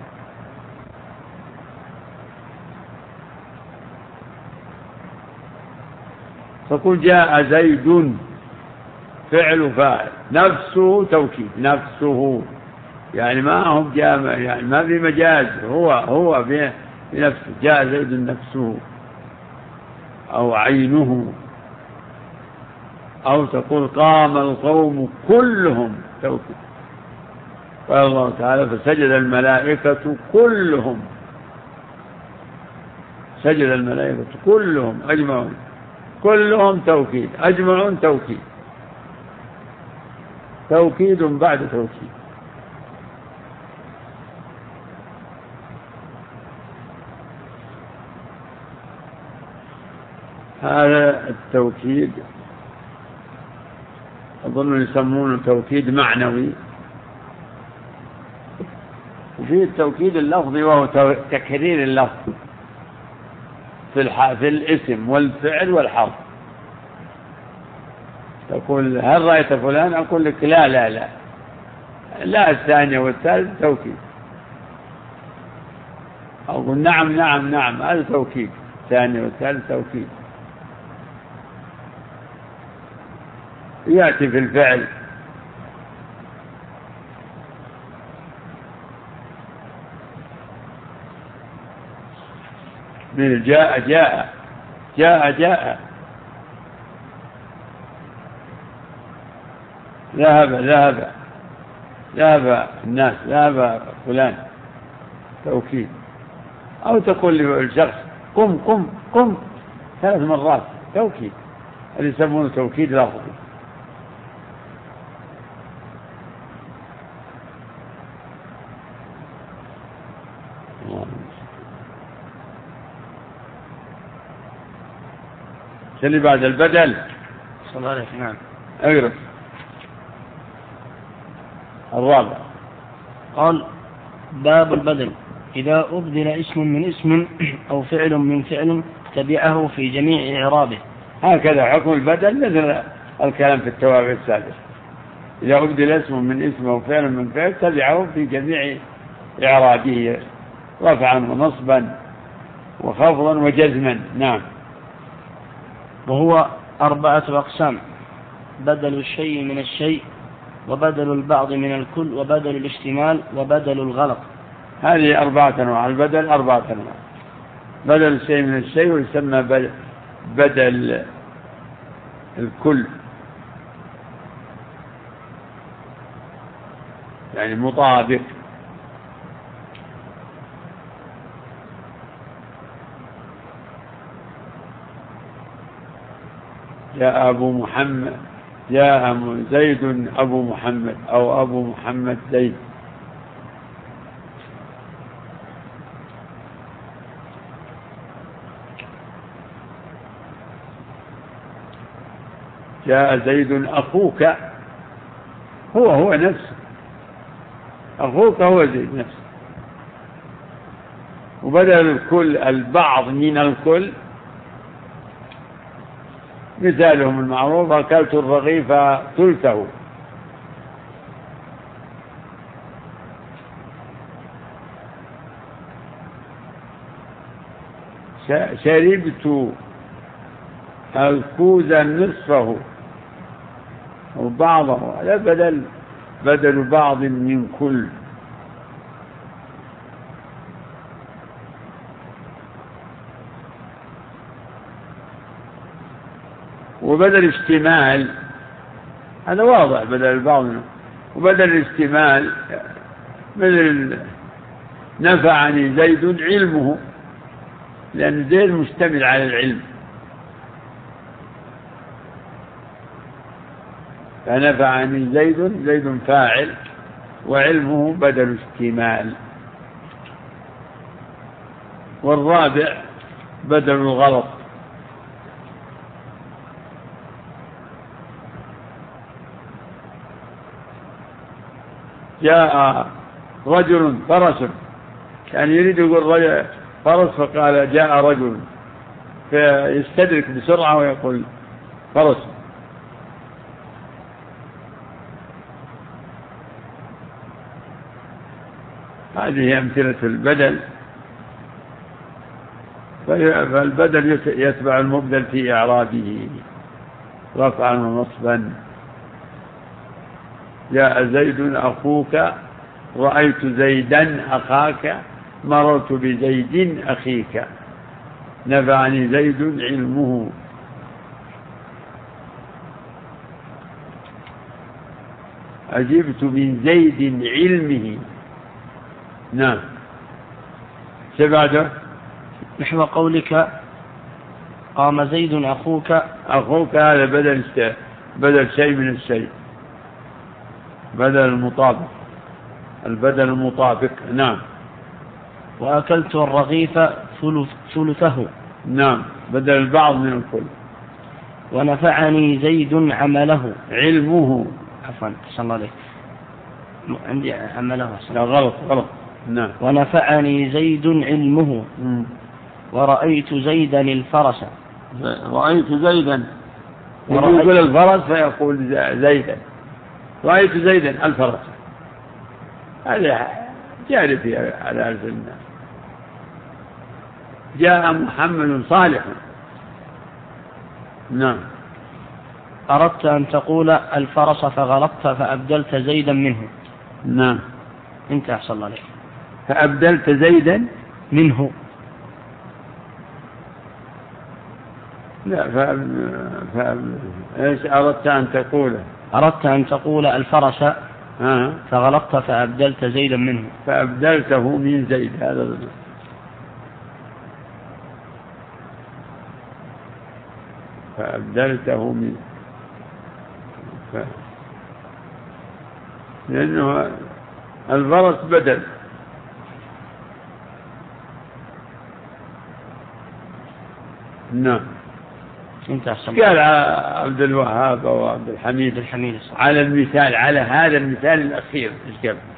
فقل جاء زيد فعل فاعل، نفسه توكيد، نفسه يعني ما هو جاء، يعني ما في مجاز، هو هو بنفسه. جاء زيد نفسه أو عينه، أو تقول قام القوم كلهم توكيد. قال الله تعالى: فسجد الملائكة كلهم، سجد الملائكة كلهم أجمعون، كلهم توكيد، أجمعون توكيد، توكيد بعد توكيد. هذا التوكيد أظن يسمونه توكيد معنوي. وفيه التوكيد اللفظي وهو تكرير اللفظ في, في الاسم والفعل والحرف. تقول هل رأيت فلان؟ أقول لك لا لا لا لا الثانية والثالث توكيد. أقول نعم نعم نعم، هذا توكيد. الثانية والثالث توكيد. يأتي في الفعل من جاء جاء جاء جاء، ذهب ذهب ذهب الناس، ذهب فلان، توكيد. أو تقول للشخص قم قم قم ثلاث مرات، توكيد. اللي يسمونه توكيد لفظي. اللي بعد البدل صلى الله عليه وسلم. نعم. اقرأ الرابع. قال: باب البدل: إذا أبدل اسم من اسم أو فعل من فعل تبعه في جميع إعرابه. هكذا حكم البدل مثل الكلام في التوابع السابق. إذا أبدل اسم من اسم أو فعل من فعل تبعه في جميع إعرابه رفعا ونصبا وخفضا وجزما. نعم. وهو أربعة أقسام: بدل الشيء من الشيء، وبدل البعض من الكل، وبدل الاشتمال، وبدل الغلط. هذه أربعة أنواع. البدل أربعة أنواع: بدل الشيء من الشيء ويسمى بدل الكل، يعني مطابق. جاء أبو محمد، جاء زيد أبو محمد أو أبو محمد زيد. جاء زيد أخوك، هو هو نفسه، أخوك هو زيد نفسه. وبدل الكل البعض من الكل، مثالهم المعروف: أكلت الرغيف ثلثه. شربت الكوز نصفه وبعضه، هذا بدل بدل بعض من كل. وبدل اشتمال، هذا واضح، بدل البعض منه. وبدل الاشتمال مثل نفعني زيد علمه، لأن زيد مشتمل على العلم، فنفعني زيد، زيد فاعل وعلمه بدل اشتمال. والرابع بدل الغلط: جاء رجل فرس، كان يريد يقول رجل فرس فقال جاء رجل، فيستدرك بسرعة ويقول فرس. هذه أمثلة البدل. فالبدل يتبع المبدل في إعرابه رفعا ونصبا. جاء زيد أخوك، رأيت زيدا أخاك، مررت بزيد أخيك، نفعني زيد علمه. عجبت من زيد علمه. نعم. سبعده نحو قولك قام زيد أخوك. أخوك هذا بدل بدل شيء من الشيء، بدل المطابق، البدل المطابق. نعم. وأكلت الرغيف ثلثه. نعم، بدل البعض من الكل. ونفعني زيد عمله. علمه. عفوا، صلى الله عليه، عندي عمله. لا، غلط غلط. نعم. ونفعني زيد علمه. م. ورأيت زيدا الفرس. رأيت زيدا، يقول الفرس فيقول زيدا. رأيت زيدا الفرس، هذا جاري في على ألف الناس. جاء محمد صالح. نعم. أردت أن تقول الفرس فغلطت فأبدلت زيدا منه. نعم. انت أحسن الله عليك. فأبدلت زيدا منه. لا، ف... ف... ايش أردت أن تقول؟ أردت أن تقول الفرس آه. فغلطت فأبدلت زيدا منه. فأبدلته من زيد، هذا فأبدلته من ف... لأنه الفرس بدل. نعم. انت أحسن. قال عبد الوهاب أو عبد الحميد الحميد على المثال، على هذا المثال الأخير إيش قال؟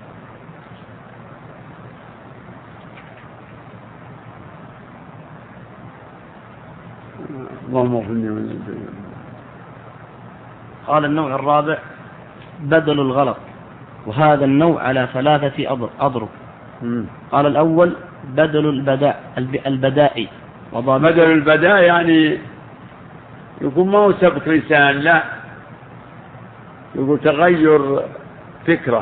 اللهم اغفر لي. قال النوع الرابع بدل الغلط، وهذا النوع على ثلاثة أضرب. قال الأول بدل البداء البدائي. بدل البداء يعني يقول ما هو سبق لسان، لا، يقول تغير فكرة،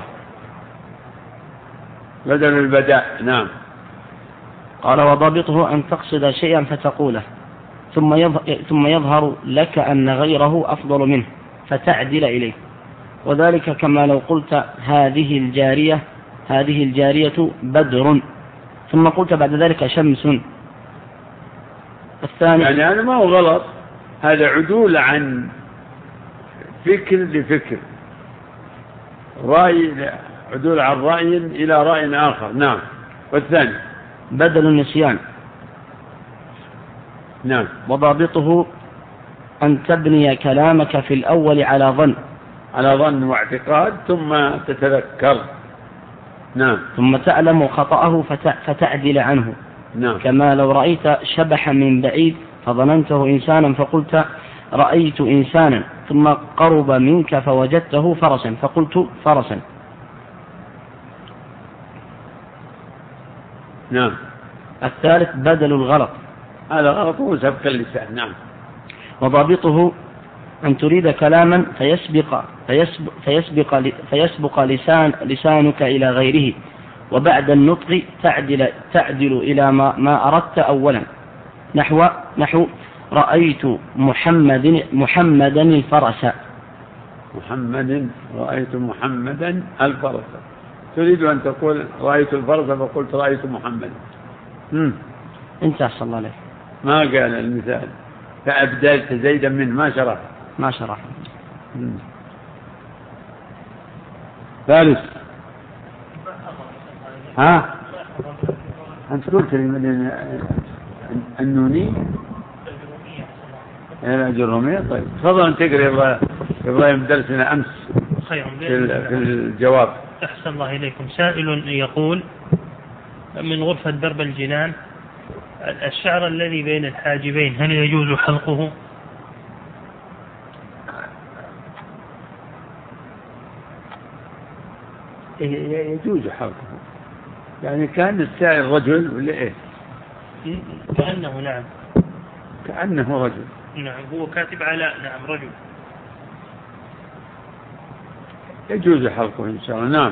بدل البداء. نعم. قال وضابطه أن تقصد شيئا فتقوله ثم ثم يظهر لك أن غيره أفضل منه فتعدل إليه. وذلك كما لو قلت هذه الجارية هذه الجارية بدر ثم قلت بعد ذلك شمس. الثاني يعني هذا ما هو غلط، هذا عدول عن فكر لفكر، رأي عدول عن رأي إلى رأي آخر. نعم. والثاني بدل النسيان. نعم. وضابطه أن تبني كلامك في الأول على ظن على ظن واعتقاد ثم تتذكر. نعم. ثم تعلم خطأه فتعدل عنه. نعم. كما لو رأيت شبحا من بعيد فظننته إنسانا فقلت رأيت إنسانا، ثم قرب منك فوجدته فرسا فقلت فرسا. نعم. الثالث بدل الغلط. هذا غلط وسبق اللسان. نعم. وضابطه أن تريد كلاما فيسبق فيسبق فيسبق, فيسبق لسان لسانك إلى غيره، وبعد النطق تعدل تعدل إلى ما, ما أردت أولا. نحو نحو رأيت محمد محمدا الفرس. محمد رأيت محمدا الفرس. تريد أن تقول رأيت الفرس فقلت رأيت محمدا. انت أحسن الله عليك. ما قال المثال فأبدلت زيدا منه ما شرح ما شرح. ثالث. ها أنت قلت لي من النوني الجرومية. طيب تفضل أن تقرأ إبراهيم درسنا أمس في الجواب. أحسن الله إليكم. سائل يقول من غرفة درب الجنان الشعر الذي بين الحاجبين هل يجوز حلقه؟ يجوز حلقه، يعني كان السائل رجل ولا إيه؟ كأنه نعم كأنه رجل. نعم هو كاتب على نعم رجل. يجوز حلقه إن شاء الله. نعم.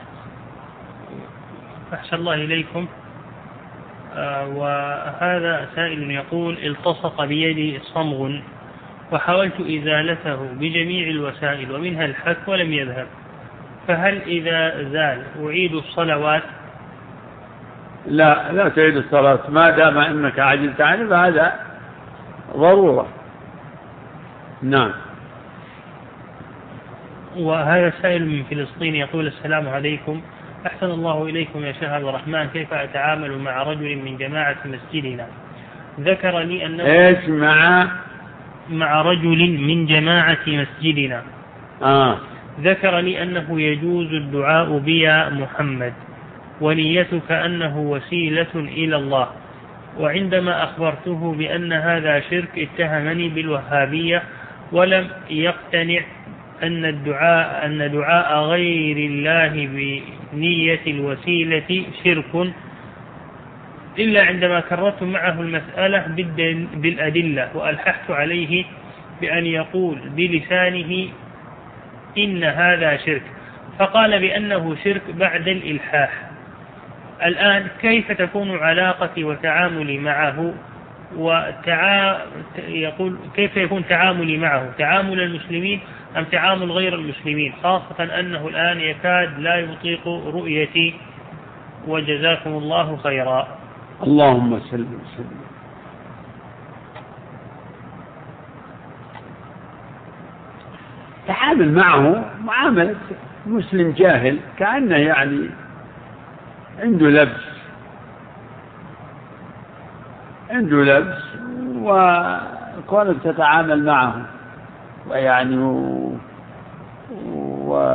أحسن الله إليكم. آه وهذا سائل يقول التصق بيدي صمغ وحاولت إزالته بجميع الوسائل ومنها الحك ولم يذهب، فهل إذا زال أعيد الصلوات؟ لا لا تعيد الصلاة ما دام أنك عجلت عنه فهذا ضرورة. نعم. وهذا سائل من فلسطين يقول السلام عليكم، أحسن الله إليكم يا شيخ عبد الرحمن، كيف أتعامل مع رجل من جماعة مسجدنا ذكر لي أنه إيش مع مع رجل من جماعة مسجدنا آه. ذكر لي أنه يجوز الدعاء بيا محمد ونيتك أنه وسيلة إلى الله، وعندما أخبرته بأن هذا شرك اتهمني بالوهابية ولم يقتنع أن الدعاء أن دعاء غير الله بنية الوسيلة شرك، إلا عندما كررت معه المسألة بالأدلة وألححت عليه بأن يقول بلسانه إن هذا شرك، فقال بأنه شرك بعد الإلحاح. الآن كيف تكون علاقتي وتعاملي معه؟ وتعا... يقول كيف يكون تعاملي معه تعامل المسلمين أم تعامل غير المسلمين، خاصة أنه الآن يكاد لا يطيق رؤيتي، وجزاكم الله خيرا. اللهم سلم سلم. تعامل معه معاملة مسلم جاهل كأنه يعني عنده لبس عنده لبس وكونك تتعامل معه ويعني و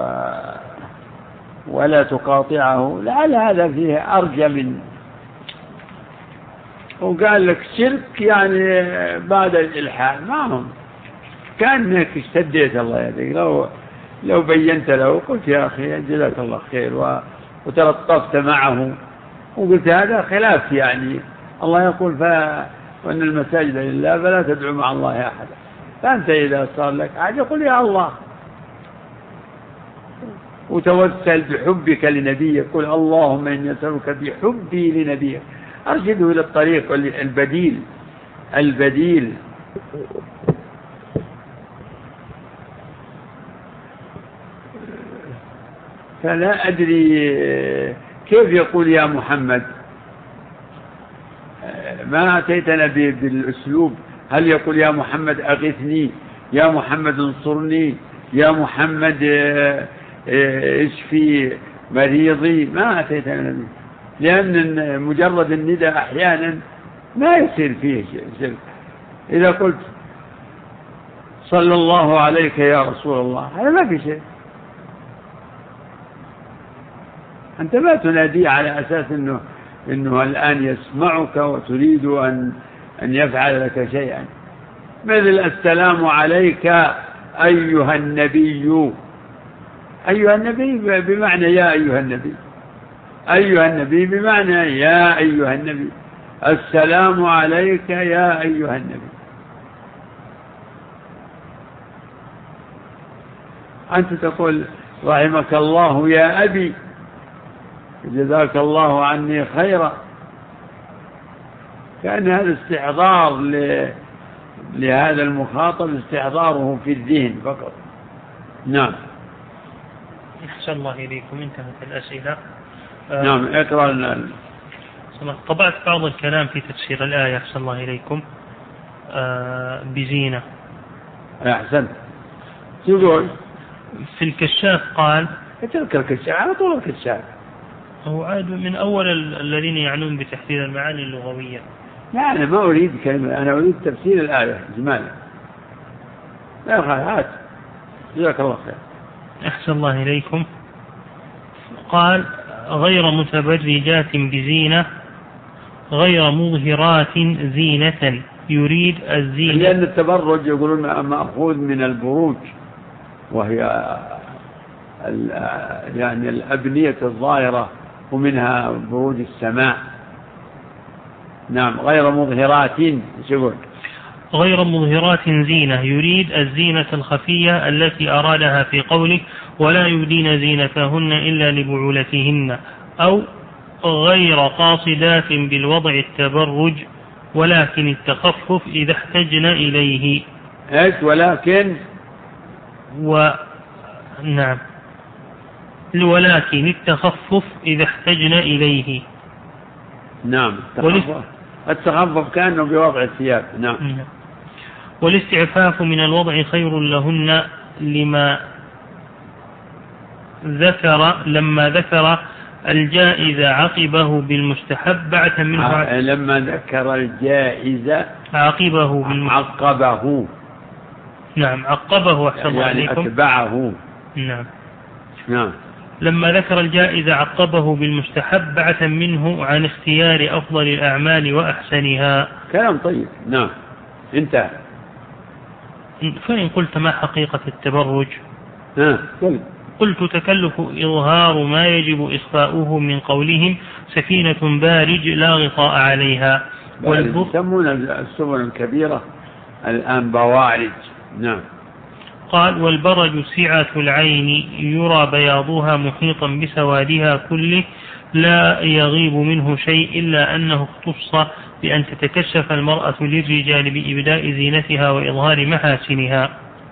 ولا تقاطعه لعل هذا فيه أرجى من، وقال لك شرك يعني بعد الإلحاد معهم كأنك اشتديت الله يهديك. لو لو بينت له قلت يا أخي جزاك الله خير وتلطفت معه وقلت هذا خلاف، يعني الله يقول وأن المساجد لله فلا تدعو مع الله أحدا، فأنت إذا صار لك حاجة قل يا الله وتوسل بحبك لنبيك، قل اللهم إني أسألك بحبي لنبيك، أرشده إلى الطريق البديل البديل. فلا أدري كيف يقول يا محمد، ما أتيتنا بالأسلوب. هل يقول يا محمد أغثني، يا محمد انصرني، يا محمد اشفي مريضي؟ ما أتيتنا به، لأن مجرد النداء أحيانا ما يصير فيه شيء. إذا قلت صلى الله عليك يا رسول الله هذا ما في شيء، أنت ما تناديه على أساس إنه إنه الآن يسمعك وتريد أن أن يفعل لك شيئا. مثل السلام عليك أيها النبي، أيها النبي بمعنى يا أيها النبي، أيها النبي بمعنى يا أيها النبي، السلام عليك يا أيها النبي. أنت تقول رحمك الله يا أبي، جزاك الله عني خيرا، كان هذا استحضار لهذا المخاطب، استحضاره في الذهن فقط. نعم. أحسن الله إليكم، انتهت الأسئلة. نعم اقرأ لنا. طبعت بعض الكلام في تفسير الآية أحسن الله إليكم بزينة. أحسنت. تقول في الكشاف قال تلك الكشاف على طول الكشاف هو عاد من أول الذين يعنون بتحديد المعاني اللغوية. لا أنا ما أريد كلمة، أنا أريد تفسير الآية إجمالا. لا هات جزاك الله خير. أحسن الله إليكم. قال غير متبرجات بزينة غير مظهرات زينة يريد الزينة، لأن التبرج يقولون مأخوذ من البروج، وهي يعني الأبنية الظاهرة ومنها بروج السماء. نعم. غير مظهرات شغل غير مظهرات زينة يريد الزينة الخفية التي أرادها في قوله ولا يبدين زينتهن إلا لبعولتهن، أو غير قاصدات بالوضع التبرج ولكن التخفف إذا احتجن إليه. ايش ولكن و نعم ولكن التخفف إذا احتجن إليه. نعم. التخفف, التخفف كأنه بوضع الثياب. نعم. والاستعفاف من الوضع خير لهن لما ذكر لما ذكر الجائزة عقبه بالمستحب بعث منه ع... لما ذكر الجائزة عقبه بالمستحب عقبه. نعم عقبه أحسن يعني أتبعه. نعم. نعم. لما ذكر الجائزة عقبه بالمستحب بعث منه عن اختيار أفضل الأعمال وأحسنها. كلام طيب. نعم. انتهى. فإن قلت ما حقيقة التبرج؟ ها قل. قلت تكلف إظهار ما يجب إخفاؤه من قولهم سفينة بارج لا غطاء عليها. يسمون السفن الكبيرة الآن بوارج. نعم. قال والبرج سعة العين يرى بياضها محيطا بسوادها كله لا يغيب منه شيء إلا أنه اختص بأن تتكشف المرأة للرجال بإبداء زينتها وإظهار محاسنها.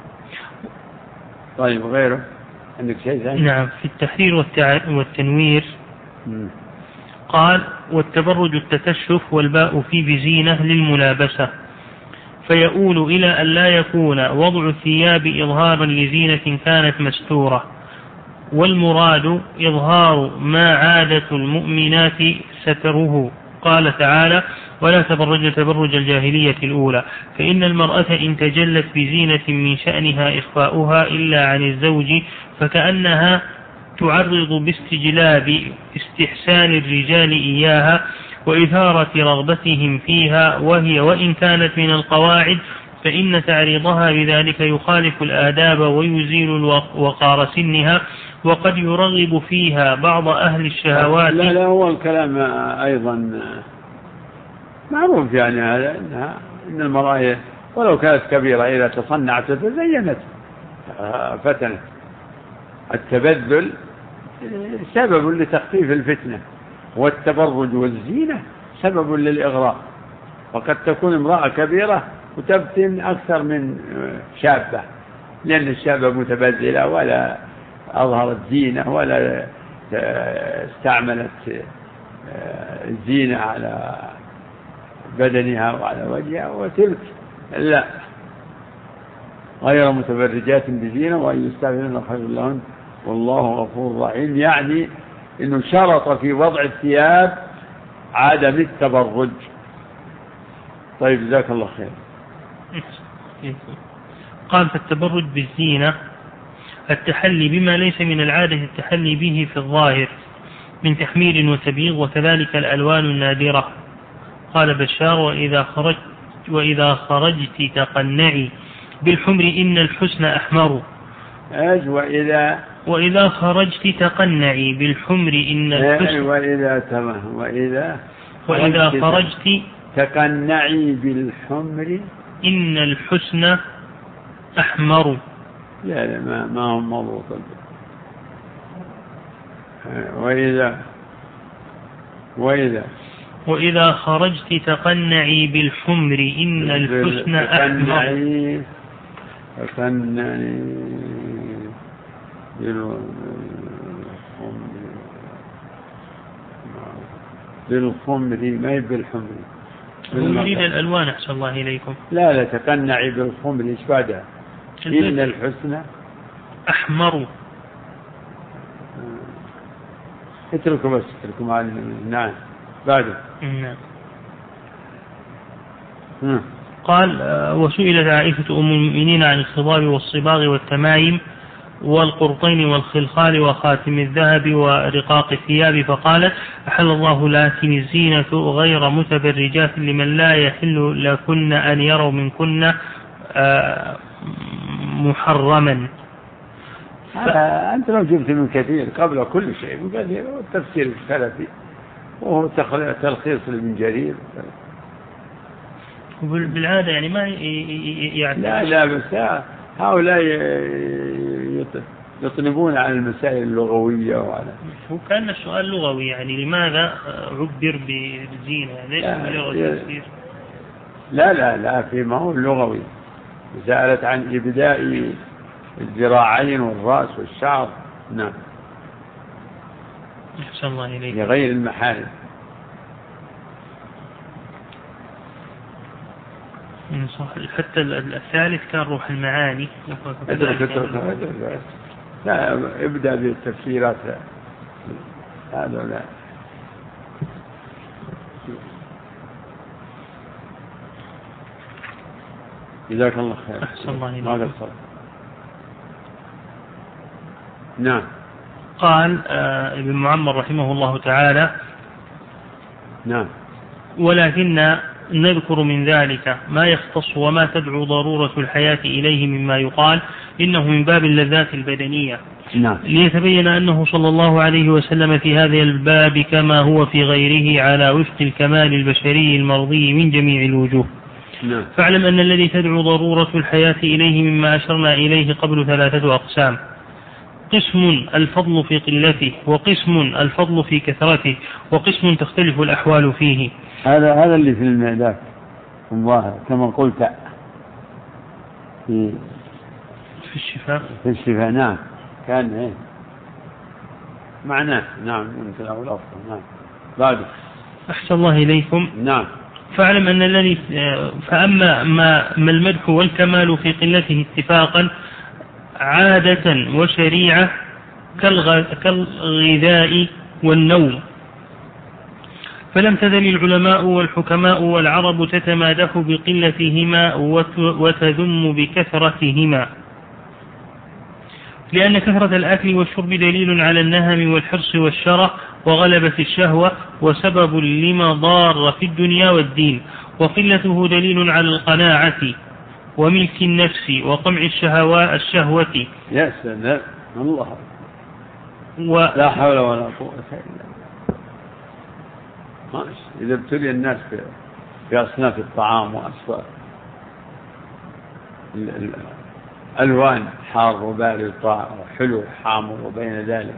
طيب غيره عندك شيء ثاني؟ نعم. في التحرير والتنوير م. قال والتبرج التكشف والباء في بزينة للملابسة، فيؤول إلى أن لا يكون وضع الثياب إظهارا لزينة كانت مستورة، والمراد إظهار ما عادة المؤمنات ستره. قال تعالى ولا تبرج تبرج الجاهلية الأولى، فإن المرأة إن تجلت بزينة من شأنها إخفاؤها إلا عن الزوج فكأنها تعرض باستجلاب استحسان الرجال إياها وإثارة رغبتهم فيها، وهي وإن كانت من القواعد فإن تعريضها بذلك يخالف الآداب ويزيل وقار سنها، وقد يرغب فيها بعض أهل الشهوات. لا لا هو الكلام أيضا معروف يعني هذا إنها إن المرأة ولو كانت كبيرة إذا تصنعت تزينت فتنة. التبذل سبب لتخفيف الفتنة، والتبرج والزينة سبب للإغراء. وقد تكون امرأة كبيرة وتبتن أكثر من شابة، لأن الشابة متبذلة ولا أظهرت زينة ولا استعملت الزينة على بدنها وعلى وجهها، وتلك لا، غير متبرجات بزينة، وأن يستعملن خير لهن والله غفور رحيم. يعني إنه شرط في وضع الثياب عدم التبرج. طيب جزاك الله خير. قال فالتبرج بالزينة التحلي بما ليس من العادة التحلي به في الظاهر من تحمير وتبييض، وكذلك الألوان النادرة. قال بشار وإذا خرجت, وإذا خرجت تقنعي بالحمر إن الحسن أحمر. وإذا وإذا خرجت تقنعي بالحمر إن الحسن وإذا تمام وإذا وإذا خرجت تقنعي بالحمر إن الحسن أحمر. لا لا ما, ما هو موضوع. وإذا وإذا وإذا خرجت تقنعي بالحمر إن الحسن أحمر. تقنعي بالخمر ما بالحمر. نريد الألوان أحسن الله إليكم. لا لا تقنعي بالخمر إيش بعدها؟ إن الحسن أحمر. اتركوا بس اتركوا معنا. نعم بعده. نعم. قال وسئلت عائشة أم المؤمنين عن الخضاب والصباغ والتمايم والقرطين والخلخال وخاتم الذهب ورقاق الثياب، فقالت أحل الله لكن الزينة غير متبرجات لمن لا يحل لكن أن يروا منكن محرما. أنت لو جبت من كثير قبل كل شيء من كثير، والتفسير السلفي وهو تلخيص لابن جرير. بالعادة يعني ما يعني لا لا بس هؤلاء يطلبون على المسائل اللغوية وعلى هو كان السؤال لغوي يعني لماذا عبر بالزينة ليش لا, لا لا لا فيما هو اللغوي. سألت عن إبداء الذراعين والرأس والشعر. نعم أحسن الله إليك. لغير المحارم. حتى الثالث كان روح المعاني. ادرك ادرك لا ابدأ بالتفسيرات هذا. لا جزاك الله خير. أحسن الله إليك. ما قصر. نعم. قال آه ابن معمر رحمه الله تعالى نعم ولكن نذكر من ذلك ما يختص وما تدعو ضرورة الحياة إليه مما يقال إنه من باب اللذات البدنية. نعم. ليتبين أنه صلى الله عليه وسلم في هذا الباب كما هو في غيره على وفق الكمال البشري المرضي من جميع الوجوه. نعم. فاعلم أن الذي تدعو ضرورة الحياة إليه مما أشرنا إليه قبل ثلاثة أقسام: قسم الفضل في قلته، وقسم الفضل في كثرته، وقسم تختلف الأحوال فيه. هذا هذا اللي في المعدات الظاهر كما قلت في في الشفاء. في الشفاء. نعم كان ايه معناه. نعم يمكن أو الأفضل. نعم بعده. أحسن الله إليكم. نعم. فاعلم أن الذي فأما ما, ما المدح والكمال في قلته اتفاقا عادة وشريعة كالغذاء والنوم، فلم تزل العلماء والحكماء والعرب تتمادح بقلتهما وتذم بكثرتهما، لأن كثرة الأكل والشرب دليل على النهم والحرص والشره وغلبة الشهوة وسبب لمضار في الدنيا والدين، وقلته دليل على القناعة وملك النفس وطمع الشهوة الشهوة. يا سلام الله و... لا حول ولا قوة إلا بالله. إذا ابتلي الناس في, في أصناف الطعام وأصفار الألوان حار وبارد وحلو حامر وبين ذلك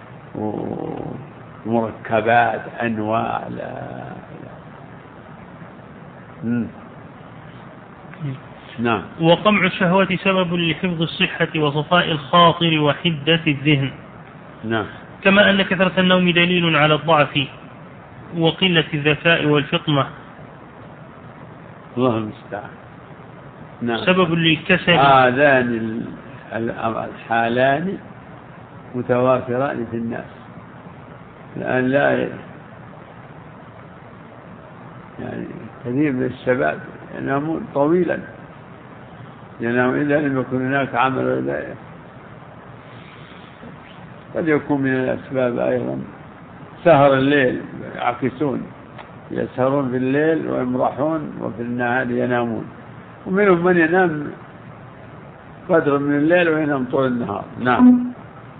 ومركبات أنواع لا لا. نعم. وقمع الشهوات سبب لحفظ الصحة وصفاء الخاطر وحدة الذهن. نعم. كما أن كثرة النوم دليل على الضعف وقلة الذكاء والفطنة. الله المستعان. نعم. سبب للكسل. هذان الحالان متوافران في الناس الآن. لا يعني كثير من الشباب ينامون طويلا، ينام إذا لم يكن هناك عمل ولا. قد يكون من الأسباب أيضا سهر الليل، يعكسون، يسهرون في الليل ويمرحون وفي النهار ينامون، ومنهم من ينام قدر من الليل وينام طول النهار. نعم.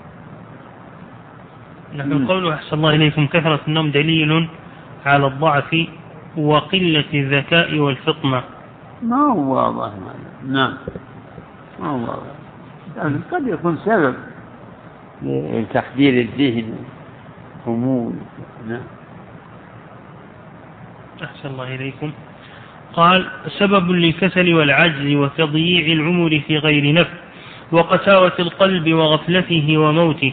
نحن قوله أحسن الله إليكم كثرة النوم دليل على الضعف وقلة الذكاء والفطنة. ما هو واضح. نعم ما هو واضح، يعني قد يكون سبب لتخدير الذهن خمول. نعم. أحسن الله إليكم. قال سبب للكسل والعجز وتضييع العمر في غير نفع وقساوة القلب وغفلته وموته.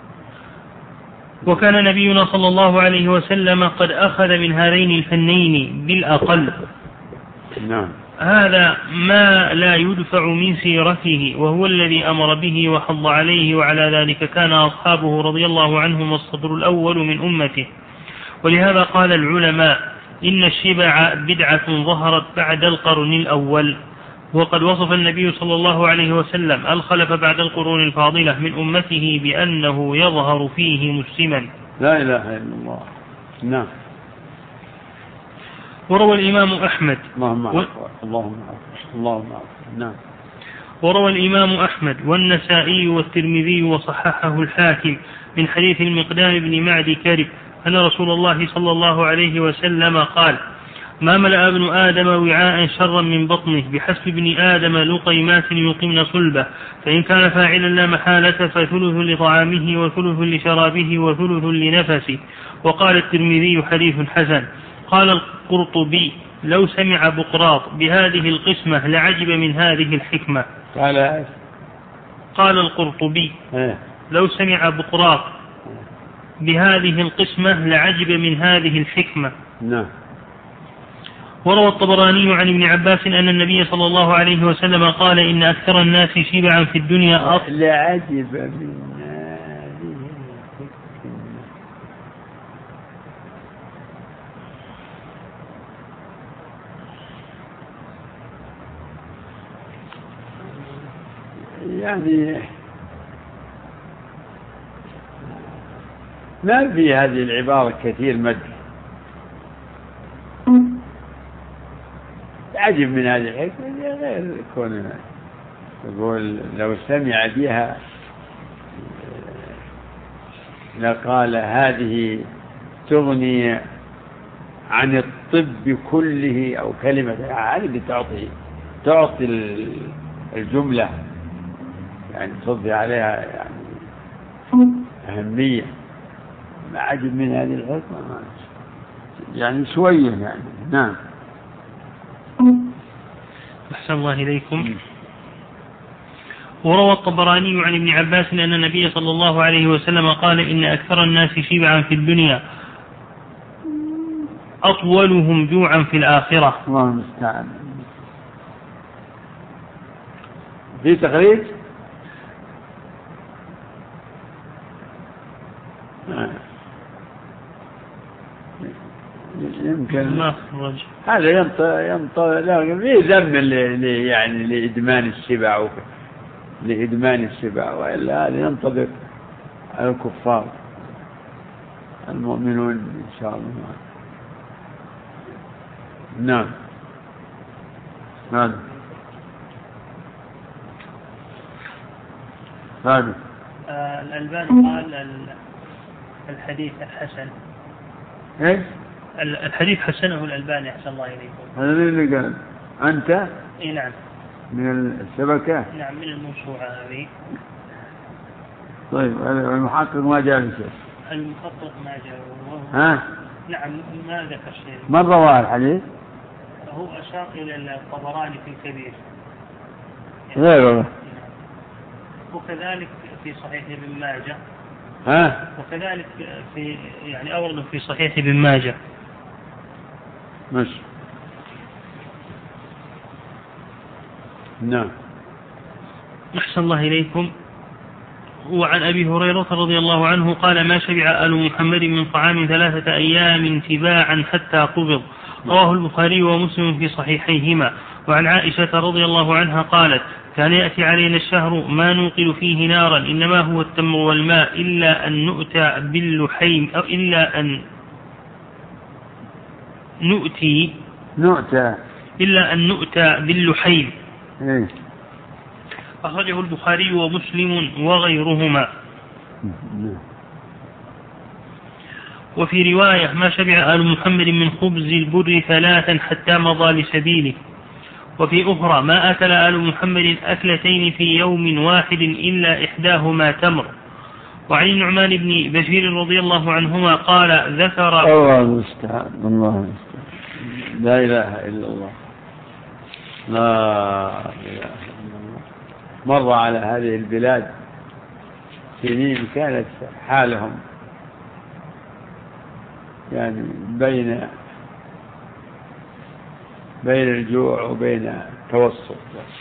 وكان نبينا صلى الله عليه وسلم قد أخذ من هذين الفنين بالأقل. نعم. هذا ما لا يدفع من سيرته، وهو الذي أمر به وحض عليه، وعلى ذلك كان أصحابه رضي الله عنهم الصدر الأول من أمته. ولهذا قال العلماء إن الشبع بدعة ظهرت بعد القرن الأول. وقد وصف النبي صلى الله عليه وسلم الخلف بعد القرون الفاضلة من أمته بأنه يظهر فيه مسلما. لا إله إلا الله. نعم. وروى الإمام أحمد اللهم و... اللهم اللهم نعم. وروى الإمام أحمد والنسائي والترمذي وصححه الحاكم من حديث المقدام بن معد كرب أن رسول الله صلى الله عليه وسلم قال ما ملأ ابن آدم وعاء شرا من بطنه بحسب ابن آدم لقيمات يقمن صلبه، فإن كان فاعلا لا محالة فثلث لطعامه وثلث لشرابه وثلث لنفسه. وقال الترمذي حديث حسن. قال القرطبي لو سمع بقراط بهذه القسمة لعجب من هذه الحكمة. قال قال القرطبي لو سمع بقراط بهذه القسمة لعجب من هذه الحكمة. نعم. وروى الطبراني عن ابن عباس أن النبي صلى الله عليه وسلم قال إن أكثر الناس شبعا في الدنيا أطل. لعجب من هذه الحكمة. يعني ما في هذه العبارة كثير مد. عجب من هذه الحكمة غير كونها يقول لو سمع بها لقال هذه تغني عن الطب كله أو كلمة. هذه اللي تعطي تعطي الجملة يعني تضفي عليها يعني أهمية. ما عجب من هذه الحكمة يعني شوية يعني. نعم. أحسن الله إليكم. وروى الطبراني عن ابن عباس أن النبي صلى الله عليه وسلم قال إن أكثر الناس شبعا في الدنيا أطولهم جوعا في الآخرة. الله المستعان. في تخريج يمكن هذا ينطى ينطى ليه ذم اللي يعني لإدمان الشبع لإدمان الشبع، وإلا هذا ينطبق على الكفار المؤمنون إن شاء الله. نعم. هذا هذا آه الألباني قال الحديث الحسن. ايش؟ الحديث حسنه الألباني أحسن الله إليكم. هذا اللي قال أنت؟ إيه نعم. من الشبكة؟ نعم من الموسوعة هذه. طيب المحقق ما جاء في شيء. المحقق ما جاء. ها؟ نعم ما ذكر شيء. من رواه الحديث؟ هو أشار إلى الطبراني في الكبير. غيره. وكذلك في صحيح ابن ماجه. ها؟ وكذلك في يعني أورد في صحيح ابن ماجه. مش. نعم. أحسن الله إليكم. وعن أبي هريرة رضي الله عنه قال: ما شبع آل محمد من طعام ثلاثة أيام تباعا حتى قبض. رواه البخاري ومسلم في صحيحيهما. وعن عائشة رضي الله عنها قالت: كان يأتي علينا الشهر ما نوقد فيه نارا إنما هو التمر والماء إلا أن نؤتى باللحيم أو إلا أن نؤتي نؤتى إلا أن نؤتى باللحيم. إيه؟ أخرجه البخاري ومسلم وغيرهما. وفي رواية: ما شبع آل محمد من خبز البر ثلاثا حتى مضى لسبيله. وفي أخرى: ما أكل آل محمد أكلتين في يوم واحد إلا إحداهما تمر. وعن النعمان بن بشير رضي الله عنهما قال: ذكر الله المستعان الله المستعان لا إله إلا الله لا إله إلا الله. مر على هذه البلاد سنين كانت حالهم يعني بين بين الجوع وبين التوسط،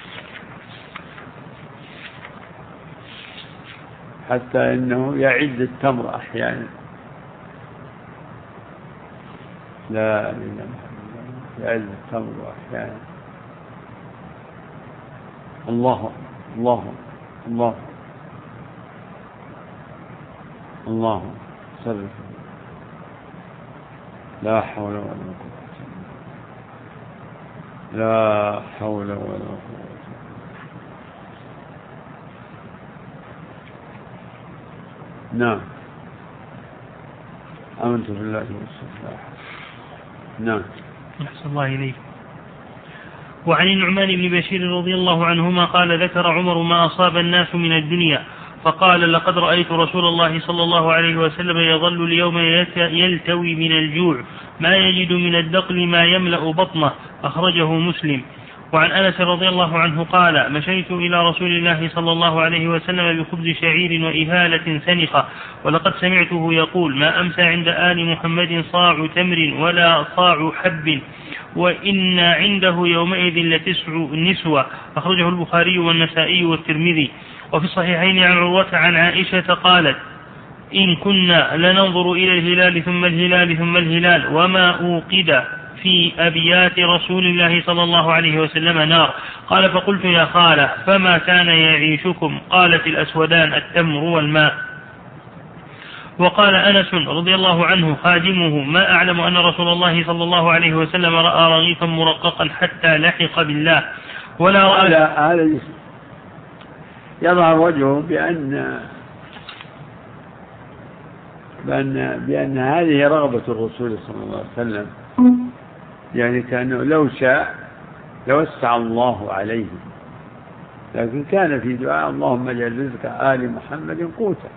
حتى إنه يعد التمر أحيانا. لا إله إلا الله يعد التمر أحيانا. الله الله الله الله صرف. لا حول ولا قوة لا حول ولا قوة. نعم. آمنت بالله والسلام. نعم. أحسن الله إليك. وعن النعمان بن بشير رضي الله عنهما قال: ذكر عمر ما أصاب الناس من الدنيا فقال: لقد رأيت رسول الله صلى الله عليه وسلم يظل اليوم يلتوي من الجوع ما يجد من الدقل ما يملأ بطنه. أخرجه مسلم. وعن أنس رضي الله عنه قال: مشيت إلى رسول الله صلى الله عليه وسلم بخبز شعير وإهالة سنخة ولقد سمعته يقول: ما أمسى عند آل محمد صاع تمر ولا صاع حب وإن عنده يومئذ لتسع نسوة. أخرجه البخاري والنسائي والترمذي. وفي الصحيحين عن عروة عن عائشة قالت: إن كنا لننظر إلى الهلال ثم الهلال ثم الهلال وما أوقد في أبيات رسول الله صلى الله عليه وسلم نار. قال: فقلت: يا خالة فما كان يعيشكم؟ قالت: الأسودان التمر والماء. وقال أنس رضي الله عنه خادمه: ما أعلم أن رسول الله صلى الله عليه وسلم رأى رغيفا مرققا حتى لحق بالله ولا رأى. هذا يظهر وجهه بأن بأن بأن هذه رغبة الرسول صلى الله عليه وسلم، يعني كأنه لو شاء لوسع الله عليه، لكن كان في دعاء: اللهم اجعل رزق آل محمد قوتا.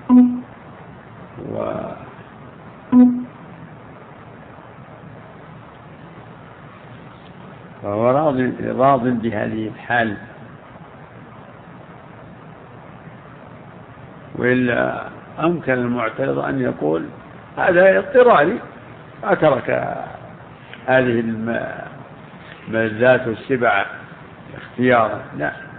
و فهو راض راض بهذه الحال، وإلا أمكن المعترض أن يقول: هذا اضطراري، أترك هذه الملذات والسبع اختيارا. لا،